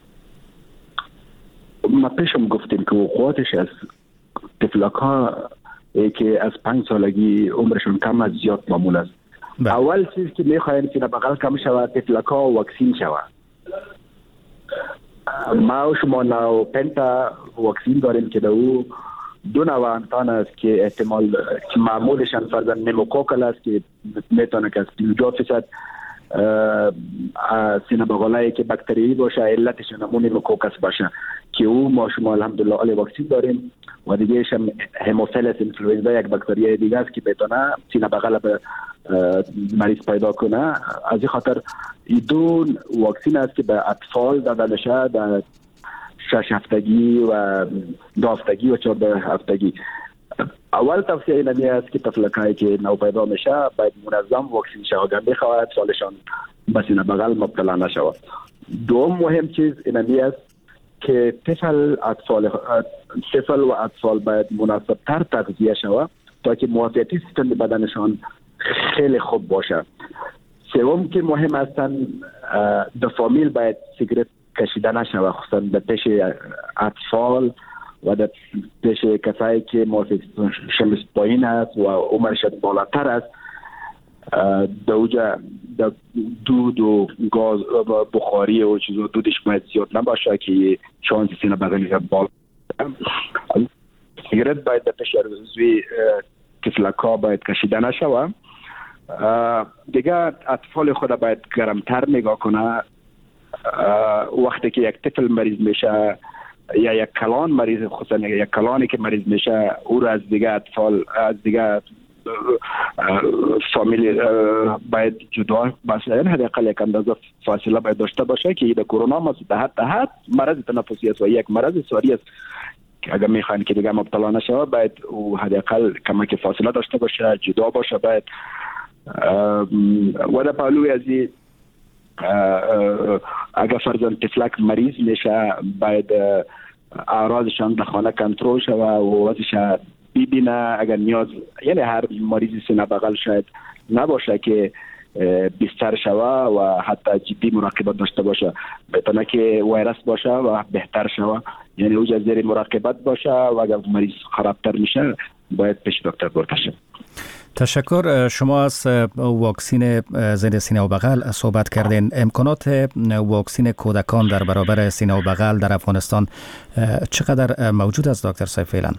ما پیشم گفتیم که وقوعاتش از طفلک ها که از پنج سالگی عمرشون کم از زیاد معمول است. بله. اول چیز که میخوایم که بغل کم شود طفلک ها واکسین شود. ما و شما نو پنتا واکسین داریم که دو دو نوع انتان است که احتمال که معمولشان فرزن نیموکوکل است که میتونه که از پنجاه فیصد سینه بغلایی که باکتری باشه علتش همون نیموکوکس باشه که او ما شما الحمدلله علی واکسین داریم و دیگهش هم هموفیلس اینفلوئنزا یک باکتری دیگه است که میتونه سینه بغل به مریض پیدا کنه. از این خاطر این دو واکسین است که به اطفال داده میشه در شش هفتگی و دو هفتگی و چهارده هفتگی. اول توصیه اینمی است که طفلکایی که نو پیدا میشه باید منظم واکسین شود، میخواهد سالشان به سینه بغل مبتلا نشود. دوم مهم چیز اینمی است که طفل اطفال طفل و اطفال باید مناسب تر تغذیه شود تا که موافقتی سیستم بدنشان خیلی خوب باشه. سوم که مهم هستن در فامیل باید سیگرت کشیده نشود، خصوصا در پیش اطفال و در پیش کسایی که موافقتشان پایین است و عمرشان بالاتر است. در اوجا دود و گاز و بخاری و چیزا دودش باید زیاد نباشه که شانس سینه بغلی بالا. سیگرت باید در پیش عضوی طفلک‌ها باید کشیده نشود. دیگه اطفال خود باید گرمتر نگاه کنه. وقتی که یک طفل مریض میشه یا یک کلان مریض، خصوصا یک کلانی که مریض میشه او را از دیگه اطفال از دیگه فامیلی باید جدا باشه، یعنی حداقل یک اندازه فاصله باید داشته باشه که در کرونا ما ده ده مرض تنفسی است و یک مرض ساری است که اگر میخواین که دیگه مبتلا نشه باید او حداقل کمک فاصله داشته باشه، جدا باشه. باید و در پهلوی از اگر فرزن طفلک مریض میشه باید اعراضشان در خانه کنترل شود و وضعش ببینه. اگر نیاز، یعنی هر مریض سینه بغل شاید نباشه که بیشتر شوه و حتی جدی مراقبت داشته باشه، بتونه که ویروس باشه و بهتر شوه، یعنی اوجا زیر مراقبت باشه و اگر مریض خرابتر میشه باید پیش دکتر برده شه. تشکر. شما از واکسین ضد سینه و بغل صحبت کردین. امکانات واکسین کودکان در برابر سینه و بغل در افغانستان چقدر موجود است دکتر صاحب فعلا؟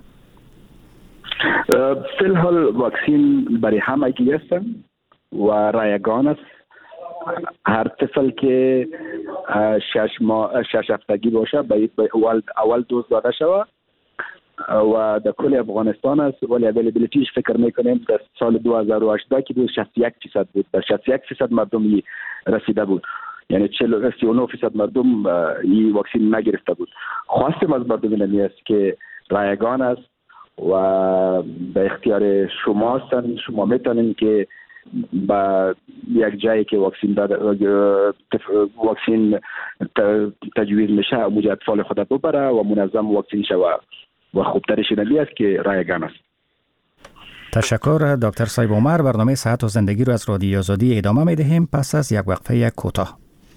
فی الحال واکسین برای همگی هستن و رایگان است. هر طفل که شش ماه شش هفتگی باشه باید اول اول دوز داده شود و در کل افغانستان است، ولی اویلیبیلیتیش فکر میکنیم در سال دو هزار و هجده که بود شصت و یک فیصد بود، در شصت و یک فیصد مردم رسیده بود، یعنی چهل و نه فیصد مردم این واکسین نگرفته بود. خواستیم از مردم اینمی است که رایگان است و به اختیار شما هستن. شما میتونین که با یک جایی که واکسین داده واکسین تجویز میشه اونجا اطفال خود ببره و منظم واکسین شوه و خوبترش اینمی است که رایگان است. تشکر دکتر صاحب عمر. برنامه صحت و زندگی رو از رادیو آزادی ادامه میدهیم پس از یک وقفه کوتاه.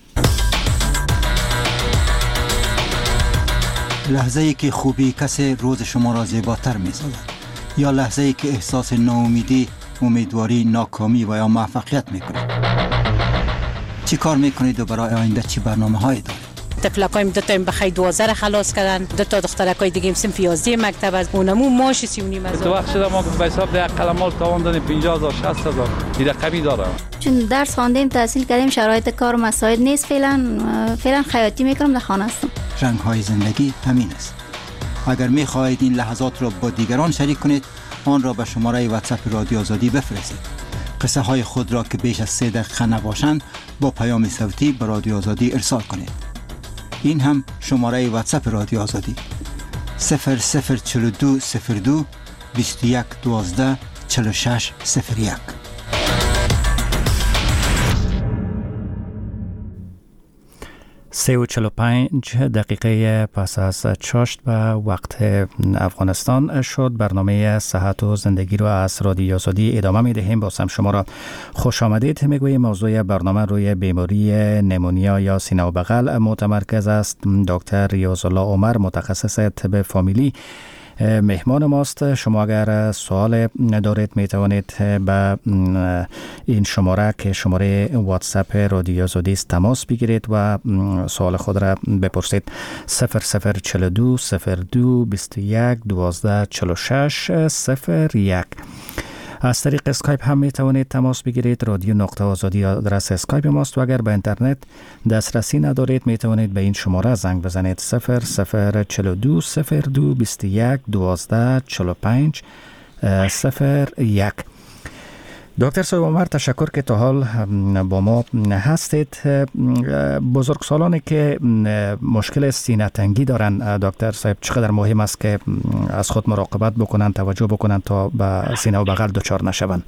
لحظه ای که خوبی کسی روز شما را زیباتر می‌سازد، یا لحظه ای که احساس ناامیدی، امیدواری، ناکامی و یا موفقیت میکنید. چی کار میکنید و برای آینده چی برنامه هایی دارید؟ تفلکایم دو تا بخی دوازده را خلاص کردن، دو تا دخترکای دیگه صنف یازده مکتب از اونمو ماش سی و نیم هزار. تو وقت شده ما به حساب ده قلمال تاوان دادیم پنجاه هزار شصت هزار این رقمی داره. چون درس خواندیم تحصیل کردیم شرایط کار مساعد نیست، فعلا فعلا خیاطی میکنم، در خانه هستم. رنگ های زندگی همین است. اگر می خواهید این لحظات را با دیگران شریک کنید آن را به شماره واتساپ رادیو آزادی بفرستید. قصه های خود را که بیش از سه دقیقه نباشند با پیام صوتی به رادیو آزادی ارسال کنید. این هم شماره واتساپ رادیو آزادی صفر صفر چهل و دو صفر دو بیست و یک دوازده چهل و شش صفر یک. سه و چهل و پنج دقیقه پس از چاشت به وقت افغانستان شد. برنامه صحت و زندگی رو از رادیو آزادی ادامه میدهیم. بازم شما را خوش آمدید میگوییم. موضوع برنامه روی بیماری نمونیا یا سینه و بغل متمرکز است. دکتر ریاض الله عمر متخصص طب فامیلی مهمان ماست. شما اگر سوال دارید می توانید به این شماره که شماره واتساپ رادیو آزادی است تماس بگیرید و سوال خود را بپرسید. صفر صفر چهل و دو صفر دو بیست و یک دوازده چهل و شش صفر یک. از طریق اسکایپ هم می توانید تماس بگیرید. رادیو نقطه آزادی آدرس اسکایپ ماست و اگر به اینترنت دسترسی ندارید می توانید به این شماره زنگ بزنید. صفر صفر چهل و دو صفر دو بیست و یک دوازده چهل و پنج صفر یک. دکتر صاحب عمر تشکر که تا حال با ما هستید. بزرگسالانی که مشکل سینه تنگی دارن دکتر صاحب چقدر مهم است که از خود مراقبت بکنن، توجه بکنن تا به سینه و بغل دچار نشوند؟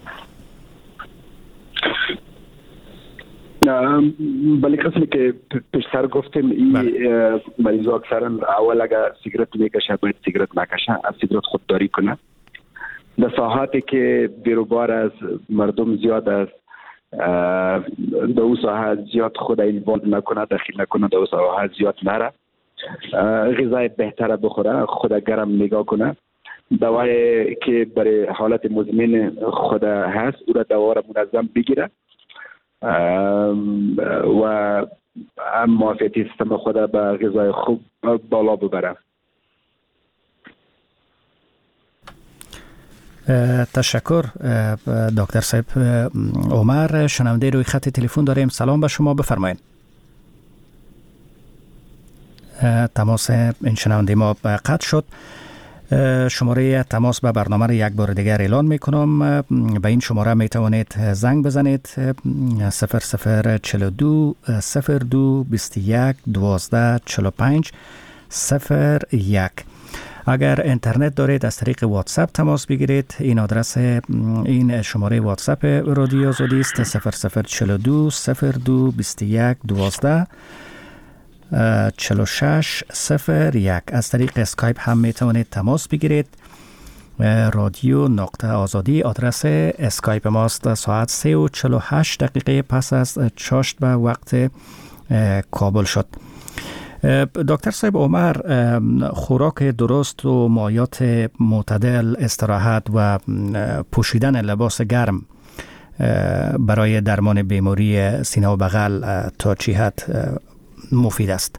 بله قسمی که پیشتر گفتیم این مریضا اکثرا اول اگر سیگرت میکشه باید سیگرت نکشه، از سیگرت خودداری کنه. در ساحاتی که بیروبار از مردم زیاد است در او ساحه زیاد خود اینوالو نکنه، دخیل نکنه، در او ساحه زیاد نره، غذای بهتر بخوره، خود گرم نگاه کنه، دوای که برای حالت مزمن خود هست او را دوا را منظم بگیره و معافیتی سیستم خود به غذای خوب بالا ببره. تشکر دکتر صاحب عمر. شنونده روی خط تلفن داریم. سلام به شما، بفرمایید. تماس این شنونده ما قطع شد. شماره تماس به برنامه را یک بار دیگر اعلان میکنم. به این شماره می توانید زنگ بزنید. صفر صفر چهل و دو صفر دو بیست و یک دوازده چهل و پنج صفر یک. اگر اینترنت دارید از طریق واتساپ تماس بگیرید. این آدرس این شماره واتساپ رادیو آزادی است. صفر صفر چهل و دو صفر دو بیست و یک دوازده چهل و شش صفر یک. از طریق اسکایپ هم می توانید تماس بگیرید. رادیو نقطه آزادی آدرس اسکایپ ماست. ساعت سه و چهل و هشت دقیقه پس از چاشت به وقت کابل شد. دکتر صاحب عمر، خوراک درست و مایات معتدل، استراحت و پوشیدن لباس گرم برای درمان بیماری سینه و بغل تا چه حد مفید است؟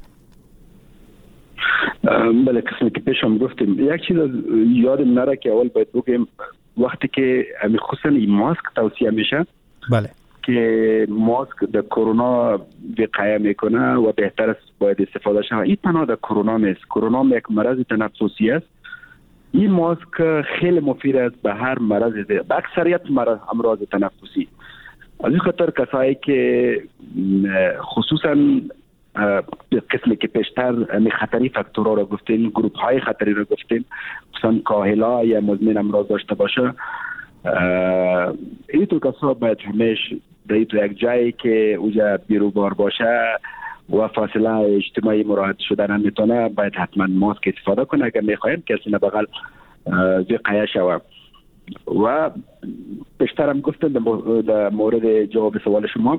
بله قسمی که پیشم گفتیم یک چیز یادم نره که اول باید بگیم وقتی که خصوصا این ماسک توصیه میشه، بله، که ماسک در کرونا وقایه میکنه و بهتر است باید استفاده شود. این تنها در کرونا نیست. کرونا یک مرض تنفسی است. این ماسک خیلی مفید است به هر مرض، به اکثریت مرض امراض تنفسی. از این خاطر کسایی که خصوصا قسمی که پیشتر خطری فاکتورها را گفتیم، گروپ های خطری را گفتیم، خصوصا کاهلا یا مزمن امراض داشته باشه، این تو کسا باید همیشه در تو یک جایی که اوجا بیروبار باشه و فاصله اجتماعی مراعات شده نمیتونه باید حتما ماسک استفاده کنه اگر میخوایم که سینه بغل وقایه شود. و پیشترم گفتم در مورد جواب سوال شما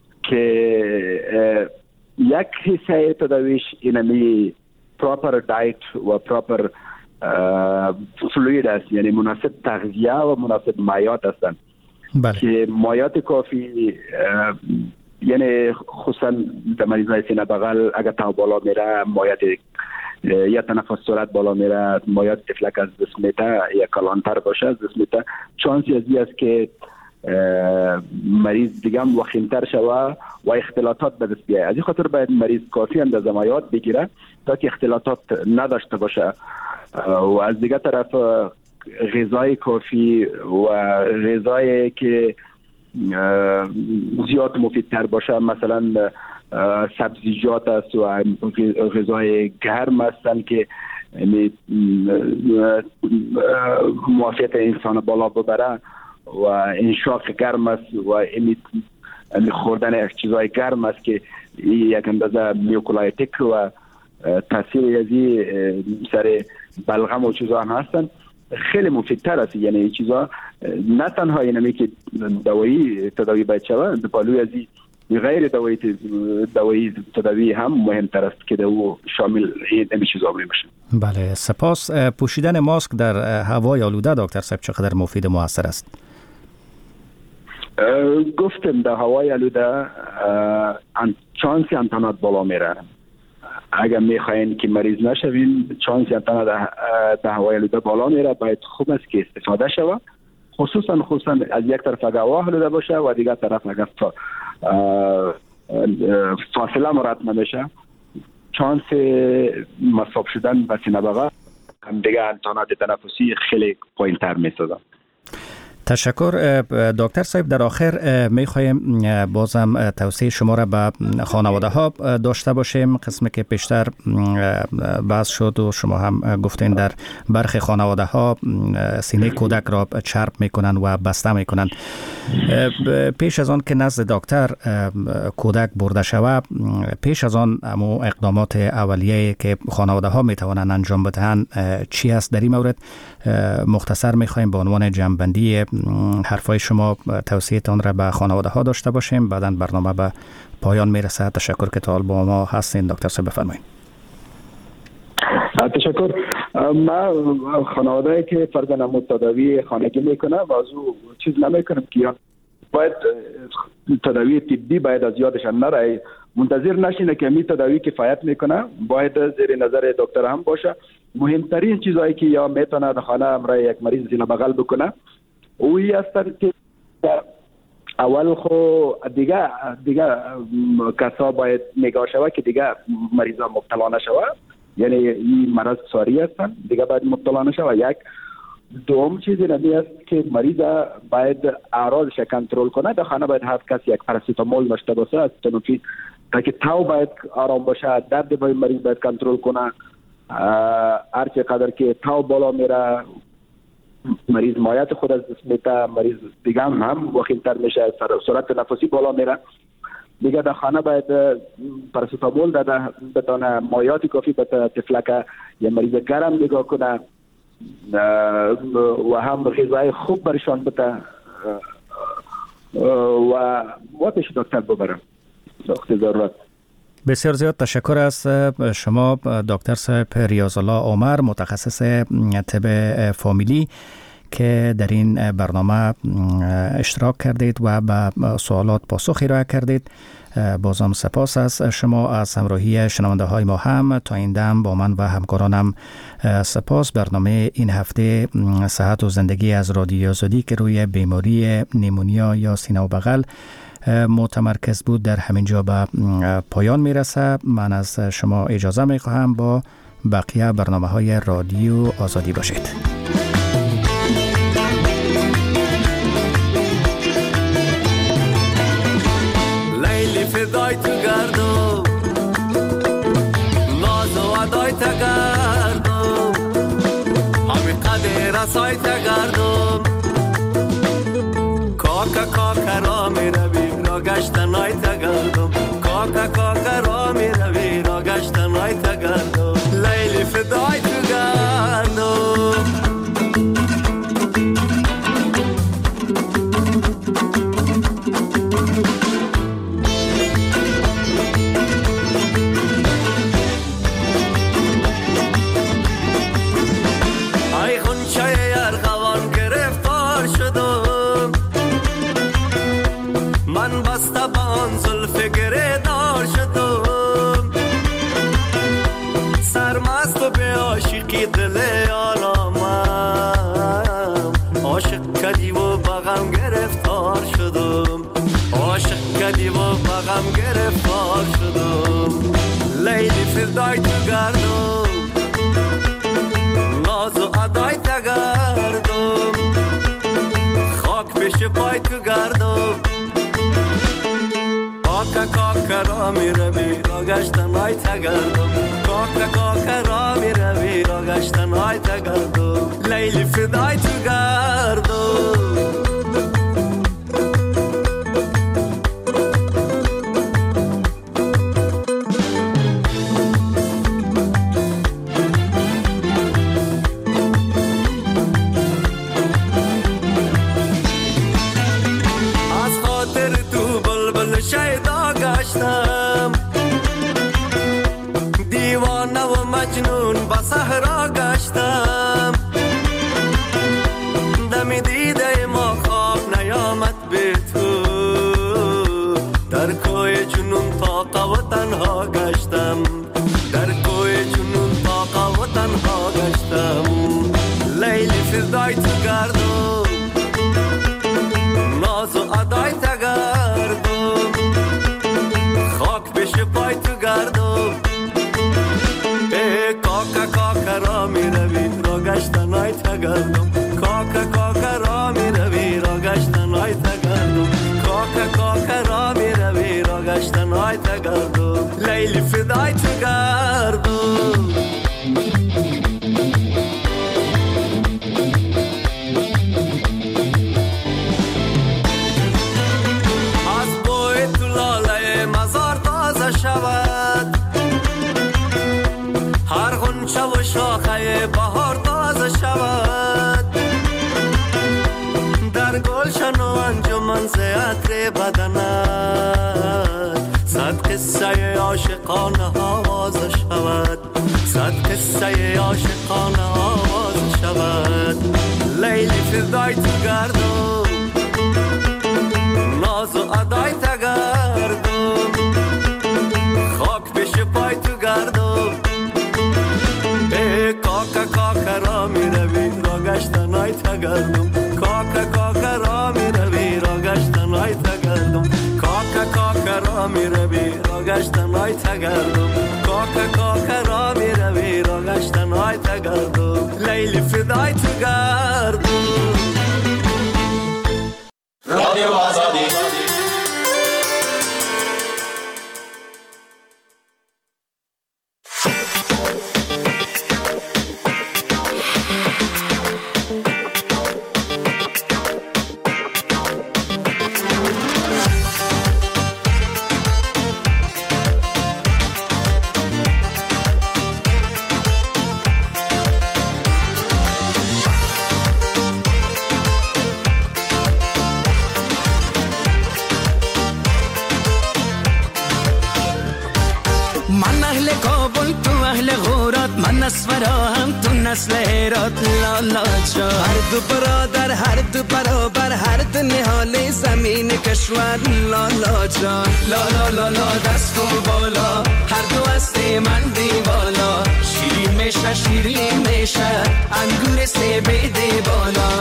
که یک حصه تداویش اینمی پراپر دایت و پراپر فلوید است، یعنی مناسب تغذیه و مناسب مایات هستند. بله. که مایات کافی یعنی خصوصا در مریضای سینه بغل اگر تاو بالا میره، مایت یا تنفس سرعت بالا میره، مایات تفلک از دست میته یا کلانتر باشه از دست میته، چانسی از این است که مریض دیگه هم وخیمتر شوه و اختلاطات به دست بیاید. از این خاطر باید مریض کافی اندازه مایات بگیره تا که اختلاطات نداشته باشه و از دیگه طرف غذای کافی و غذایی که زیاد مفیدتر باشه، مثلا سبزیجات است و غذای گرم هستند که معافیت انسان بالا ببره و انشاق گرم است و این خوردن چیزای گرم است که یک اندازه میوکولایتیک و تاثیر ازی سر بلغم و چیزا هم هستن خیلی مفیدتر است. یعنی این چیزا نه تنها اینمی که دوایی تداوی باید شود، بالوی ازی غیر دوایی دوایی تداوی هم مهمتر است که دو شامل این چیزا میشه. بله، سپاس. پوشیدن ماسک در هوای آلوده دکتر صاحب چقدر مفید و مؤثر است؟ گفتم در هوای آلوده چانسی انتانات بالا میره. اگر میخواین که مریض نشوین، چانسی انتانات در هوای آلوده بالا میره، باید خوب است که استفاده شود، خصوصا خصوصا از یک طرف اگر هوا آلوده باشه و دیگر طرف اگر فاصله مراد نمیشه، چانس مصاب شدن به سینه بغل هم دیگه انتانات تنفسی خیلی پایین‌تر میسازه. تشکر دکتر صاحب. در آخر میخوایم بازم توصیه شما را به خانواده ها داشته باشیم. قسمی که پیشتر بحث شد و شما هم گفتین در برخی خانواده ها سینه کودک را چرب میکنن و بسته میکنن. پیش از آن که نزد دکتر کودک برده شود، پیش از آن امو اقدامات اولیه که خانواده ها میتوانند انجام بدهند چی است در این مورد؟ مختصر میخوایم به عنوان جمع‌بندی حرفای شما توصیه‌تان را به خانواده ها داشته باشیم، بعداً برنامه به پایان میرسه. تشکر که تا با ما هستین دکتر صاحب، بفرمایید. تشکر. ما خانواده که فرزند متداوی خانگی میکنه و از او چیز نمیکنم که باید تداوی طبی باید از یادشان نره، منتظر نشینه که می تداوی کفایت میکنه، باید زیر نظر دکتر هم باشه. مهمترین چیزایی که یا میتونه در خانه امرای یک مریض زیر بغل بکنه اوی است که اول خو دیگه دیگه کسا باید نگاه شود که دیگه مریضا مبتلا نشود، یعنی این مرض ساری هستن دیگه باید مبتلا نشود. یک دوم چیزی نمی است که مریض باید اعراضش کنترل کنه. در خانه باید هر کس یک پاراسیتامول داشته باشه از تنفس، تا که تاو باید آرام باشه، درد باید مریض باید کنترل کنه. هر چقدر که تاو بالا میره مریض مایات خود از دست میده، مریض دیگه هم هم وخیمتر میشه، سرعت نفسی بالا میره. دیگه در خانه باید پاراسیتامول داده بتونه مایات کافی به تفلک یا مریض گرم نگاه کنه و هم غذای خوب برشان بده و وقتش دکتر ببرم وقت ضرورت. بسیار زیاد تشکر از شما دکتر صاحب ریاض الله عمر، متخصص طب فامیلی که در این برنامه اشتراک کردید و به سوالات پاسخ ارائه کردید. بازم سپاس از شما، از همراهی شنونده های ما هم تا این دم با من و همکارانم سپاس. برنامه این هفته صحت و زندگی از رادیو آزادی که روی بیماری نیمونیا یا سینه و بغل متمرکز بود در همین جا به پایان میرسه. من از شما اجازه میخواهم با بقیه برنامه های رادیو آزادی باشید. لیلی فدای تو گردم، ناز و ادای تو گردم، همین قدر رسای تو گردم، کاکا کاکا را می روی را گشتن های تا گردم، کاکا کاکا را می روی را گشتن های تا گردم، لیلی فدای تو گردم. ای خونچه ارغوان که فدای تو گردم ناز و ادای تو گردم خاک پیش پای تو گردم کاکا کاکا را می روی را گشتن های تو گردم کاکا کاکا را می روی را گشتن های تو گردم لیلی فدای تو گردم شیدا گشتم دیوانه و مجنون به صحرا گشتم دمی دیده ما خواب نیامد به تو در کوی جنون طاقه و تنها گشتم در کوی جنون طاقه و تنها گشتم لیلی فدای تو گردم ناز و ادای تو گردم خاک پیش پای تو گردم ای کاکا کاکا را می روی را گشتن های تو گردم کاکا کاکا را می روی را گشتن های تو گردم کاکا کاکا را می روی را گشتن های تو گردم لیلی فدای تو گردم شود هر غنچه و شاخه بهار تازه شود در گلشن و انجمن زیادر بدنت صد قصه عاشقانه آواز شود صد قصه عاشقانه آواز شود لیلی فدای تو گردم ناز و ادای تو گردم خاک پیش پای تو گردم ای کاکا کاکا را می روی را گشتن های تو گردم کاکا کاکا را می روی را گشتن های تو گردم کاکا کاکا را می روی را گشتن های تو گردم کاکا کاکا را می روی را گشتن های تو گردم لیلی فدای تو گردم رادیو آزادی نسل هرات لالا جا هر دو برادر هر دو برابر هر دو نهال زمین کشور لالا جا لالا لالا دست و بالا هر دو هسته من دیوالا شیرین میشه شیرین میشه انگور سه بیده بالا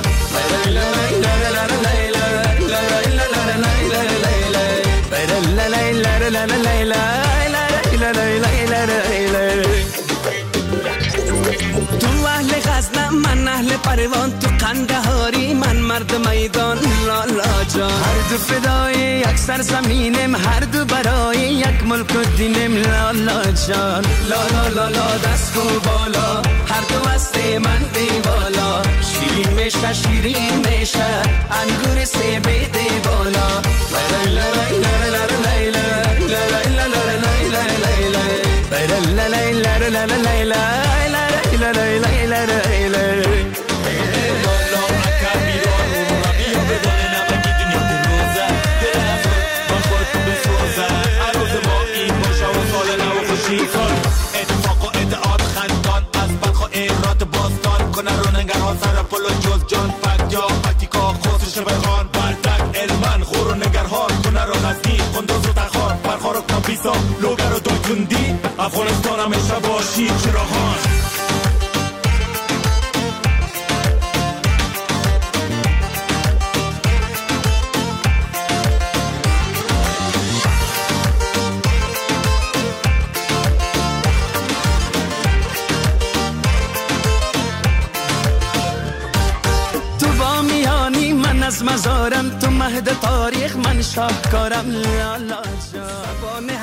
تو اهل غزنم من اهل پروان تو قندهاری من مرد میدان لالا جان هر دو فدای یک سرزمینم هر دو برای یک ملک و دینم لالا جان لالا لالا دست و بالا هر دو هسته من دیوالا شیرین میشه شیرین میشه انگور سه بیده بالا اتفاق و ادعاد خندان از بلخ و ایرات باستان کنه رو نگران سر پل و جز جان فک یا پکتیکا خسرو شبخان بردک علمان خور و نگرهار کنه رو غزنی قندوز و تخار برخار و کابیسا لوگر و دویتوندی افغانستان همیشه باشی چراغان شاهد تاریخ من شاهکارم لالا جان